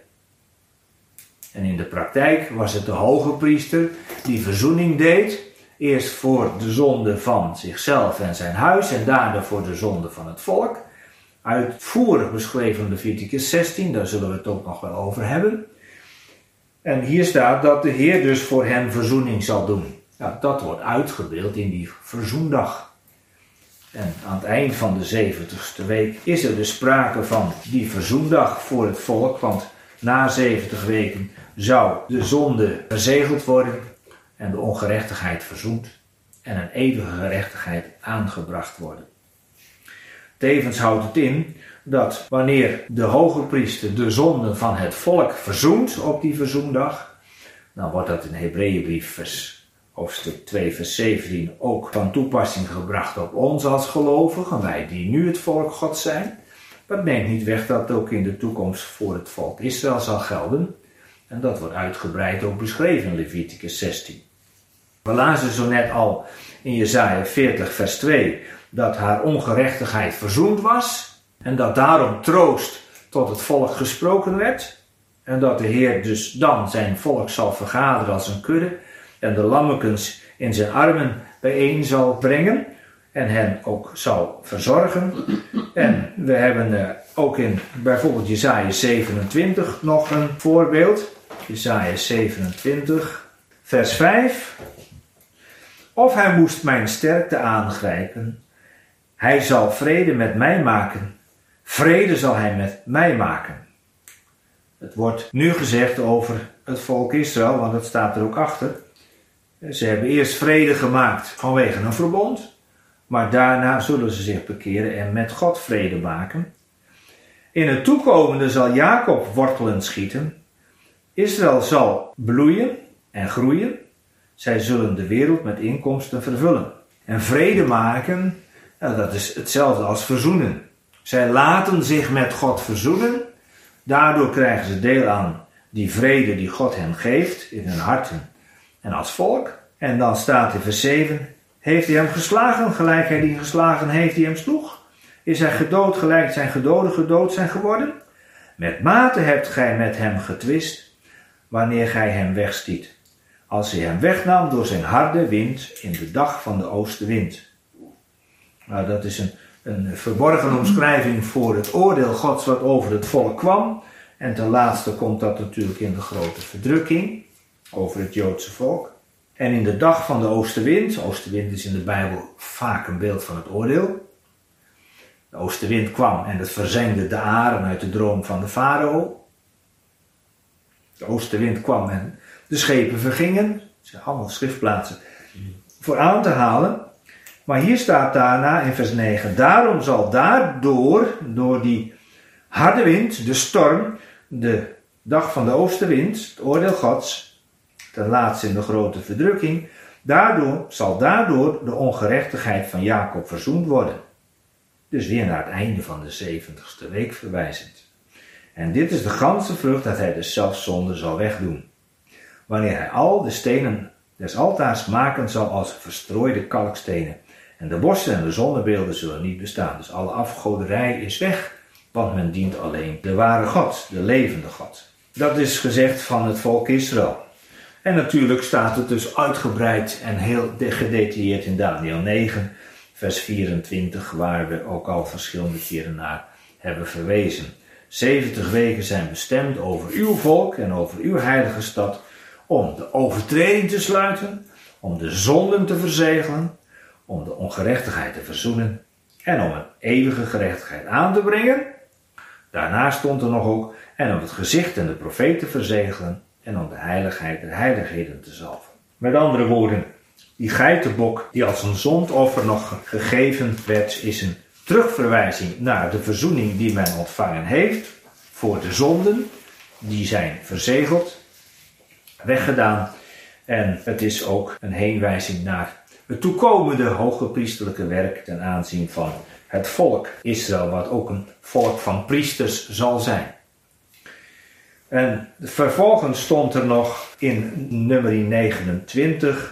Speaker 1: En in de praktijk was het de hoge priester die verzoening deed, eerst voor de zonde van zichzelf en zijn huis en daarna voor de zonde van het volk. Uitvoerig beschreven in Leviticus zestien, daar zullen we het ook nog wel over hebben. En hier staat dat de Heer dus voor hen verzoening zal doen. Nou, dat wordt uitgebeeld in die verzoendag. En aan het eind van de zeventigste week is er dus sprake van die verzoendag voor het volk. Want na zeventig weken zou de zonde verzegeld worden en de ongerechtigheid verzoend en een eeuwige gerechtigheid aangebracht worden. Tevens houdt het in dat wanneer de hoge priester de zonden van het volk verzoent op die verzoendag, dan wordt dat in Hebreeënbrief vers hoofdstuk twee vers zeventien ook van toepassing gebracht op ons als gelovigen, wij die nu het volk Gods zijn. Dat neemt niet weg dat het ook in de toekomst voor het volk Israël zal gelden. En dat wordt uitgebreid ook beschreven in Leviticus zestien. We lazen zo net al in Jesaja veertig vers twee dat haar ongerechtigheid verzoend was en dat daarom troost tot het volk gesproken werd. En dat de Heer dus dan zijn volk zal vergaderen als een kudde en de lammekens in zijn armen bijeen zal brengen en hen ook zal verzorgen. En we hebben uh, ook in bijvoorbeeld Jesaja zevenentwintig nog een voorbeeld. Jesaja zevenentwintig vers vijf. Of hij moest mijn sterkte aangrijpen, hij zal vrede met mij maken, vrede zal hij met mij maken. Het wordt nu gezegd over het volk Israël, want dat staat er ook achter. Ze hebben eerst vrede gemaakt vanwege een verbond, maar daarna zullen ze zich bekeren en met God vrede maken. In het toekomende zal Jacob wortelen schieten, Israël zal bloeien en groeien, zij zullen de wereld met inkomsten vervullen. En vrede maken, nou, dat is hetzelfde als verzoenen. Zij laten zich met God verzoenen, daardoor krijgen ze deel aan die vrede die God hen geeft in hun harten en als volk. En dan staat in vers zeven, heeft hij hem geslagen, gelijk hij die geslagen heeft die hem sloeg? Is hij gedood, gelijk zijn gedoden gedood zijn geworden? Met mate hebt gij met hem getwist, wanneer gij hem wegstiet. Als hij hem wegnam door zijn harde wind in de dag van de oostenwind. Nou, dat is een, een verborgen omschrijving voor het oordeel Gods wat over het volk kwam. En ten laatste komt dat natuurlijk in de grote verdrukking over het Joodse volk. En in de dag van de oostenwind, oostenwind is in de Bijbel vaak een beeld van het oordeel. De oostenwind kwam en het verzengde de aren uit de droom van de farao. De oostenwind kwam en de schepen vergingen. Dat zijn allemaal schriftplaatsen voor aan te halen. Maar hier staat daarna in vers negen, daarom zal daardoor, door die harde wind, de storm, de dag van de oostenwind, het oordeel Gods, ten laatste in de grote verdrukking, daardoor zal daardoor de ongerechtigheid van Jacob verzoend worden. Dus weer naar het einde van de zeventigste week verwijzend. En dit is de ganse vrucht dat hij de zelfzonde zal wegdoen. Wanneer hij al de stenen des altaars maken zal als verstrooide kalkstenen. En de bossen en de zonnebeelden zullen niet bestaan. Dus alle afgoderij is weg, want men dient alleen de ware God, de levende God. Dat is gezegd van het volk Israël. En natuurlijk staat het dus uitgebreid en heel gedetailleerd in Daniel negen, vers vierentwintig, waar we ook al verschillende keren naar hebben verwezen. zeventig weken zijn bestemd over uw volk en over uw heilige stad, om de overtreding te sluiten, om de zonden te verzegelen, om de ongerechtigheid te verzoenen en om een eeuwige gerechtigheid aan te brengen. Daarna stond er nog ook, en om het gezicht en de profeet te verzegelen en om de heiligheid der heiligheden te zalven. Met andere woorden, die geitenbok die als een zondoffer nog gegeven werd, is een terugverwijzing naar de verzoening die men ontvangen heeft voor de zonden. Die zijn verzegeld, weggedaan. En het is ook een heenwijzing naar het toekomende hoge priesterlijke werk ten aanzien van het volk Israël, wat ook een volk van priesters zal zijn. En vervolgens stond er nog in nummer negenentwintig,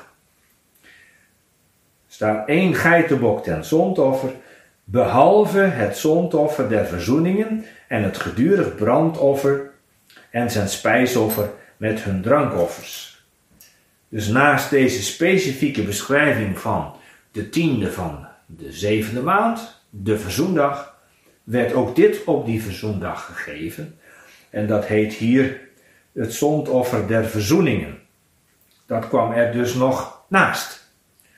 Speaker 1: staat één geitenbok ten zondoffer, behalve het zondoffer der verzoeningen en het gedurig brandoffer en zijn spijsoffer met hun drankoffers. Dus naast deze specifieke beschrijving van de tiende van de zevende maand, de verzoendag, werd ook dit op die verzoendag gegeven. En dat heet hier het zondoffer der verzoeningen. Dat kwam er dus nog naast.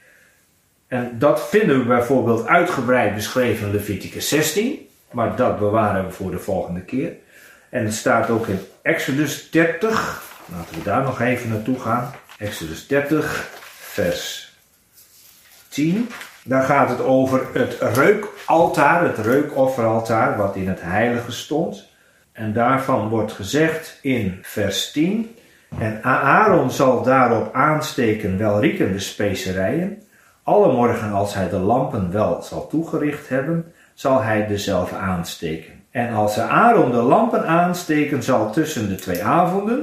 Speaker 1: En dat vinden we bijvoorbeeld uitgebreid beschreven in Leviticus zestien, maar dat bewaren we voor de volgende keer. En het staat ook in Exodus dertig, laten we daar nog even naartoe gaan. Exodus dertig, vers tien. Daar gaat het over het reukaltaar, het reukofferaltaar, wat in het heilige stond. En daarvan wordt gezegd in vers tien. En Aaron zal daarop aansteken welriekende specerijen. Alle morgen als hij de lampen wel zal toegericht hebben, zal hij dezelfde aansteken. En als Aaron de lampen aansteken zal tussen de twee avonden,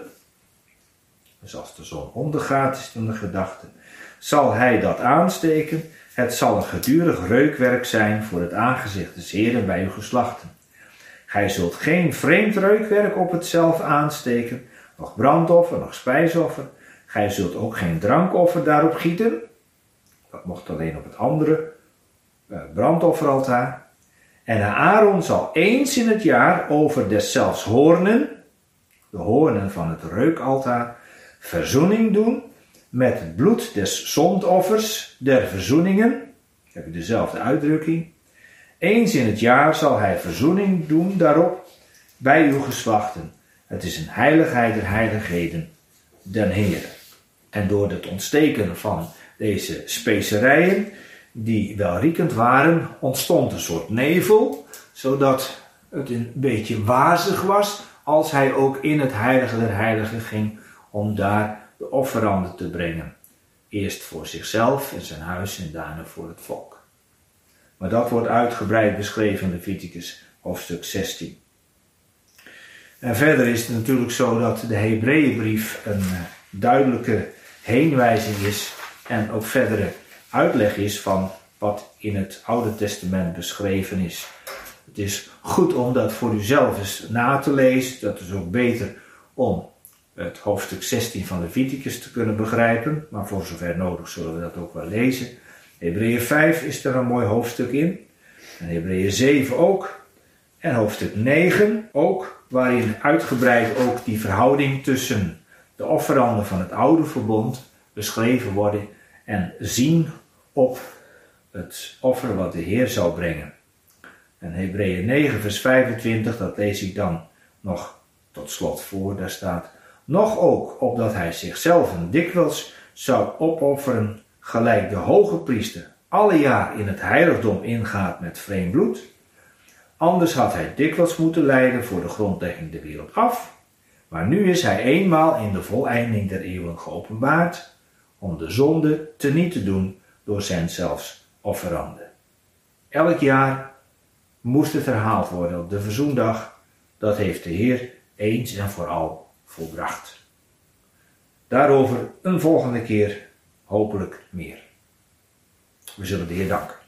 Speaker 1: dus als de zon ondergaat is dan de gedachte, zal hij dat aansteken. Het zal een gedurig reukwerk zijn voor het aangezicht des Heeren bij uw geslachten. Gij zult geen vreemd reukwerk op hetzelfde aansteken, nog brandoffer, nog spijsoffer. Gij zult ook geen drankoffer daarop gieten. Dat mocht alleen op het andere uh, brandofferaltaar. En Aaron zal eens in het jaar over deszelfs hoornen, de hoornen van het reukaltaar, verzoening doen met het bloed des zondoffers der verzoeningen. Ik heb dezelfde uitdrukking. Eens in het jaar zal hij verzoening doen daarop bij uw geslachten. Het is een heiligheid der heiligheden den Heere. En door het ontsteken van deze specerijen, die welriekend waren, ontstond een soort nevel, zodat het een beetje wazig was als hij ook in het heilige der heiligen ging om daar de offeranden te brengen. Eerst voor zichzelf en zijn huis en daarna voor het volk. Maar dat wordt uitgebreid beschreven in Leviticus hoofdstuk zestien. En verder is het natuurlijk zo dat de Hebreeënbrief een duidelijke heenwijzing is en ook verdere uitleg is van wat in het Oude Testament beschreven is. Het is goed om dat voor uzelf eens na te lezen. Dat is ook beter om het hoofdstuk zestien van Leviticus te kunnen begrijpen. Maar voor zover nodig zullen we dat ook wel lezen. Hebreeën vijf is er een mooi hoofdstuk in. En Hebreeën zeven ook. En hoofdstuk negen ook. Waarin uitgebreid ook die verhouding tussen de offeranden van het oude verbond beschreven worden. En zien op het offer wat de Heer zou brengen. En Hebreeën negen vers vijfentwintig, dat lees ik dan nog tot slot voor. Daar staat: nog ook opdat hij zichzelf dikwijls zou opofferen, gelijk de hoge priester alle jaar in het heiligdom ingaat met vreemd bloed. Anders had hij dikwijls moeten lijden voor de grondlegging der wereld af. Maar nu is hij eenmaal in de voleinding der eeuwen geopenbaard, om de zonde teniet te doen door zijn zelfs offeranden. Elk jaar moest het herhaald worden op de verzoendag. Dat heeft de Heer eens en voor al volbracht. Daarover een volgende keer hopelijk meer. We zullen de Heer danken.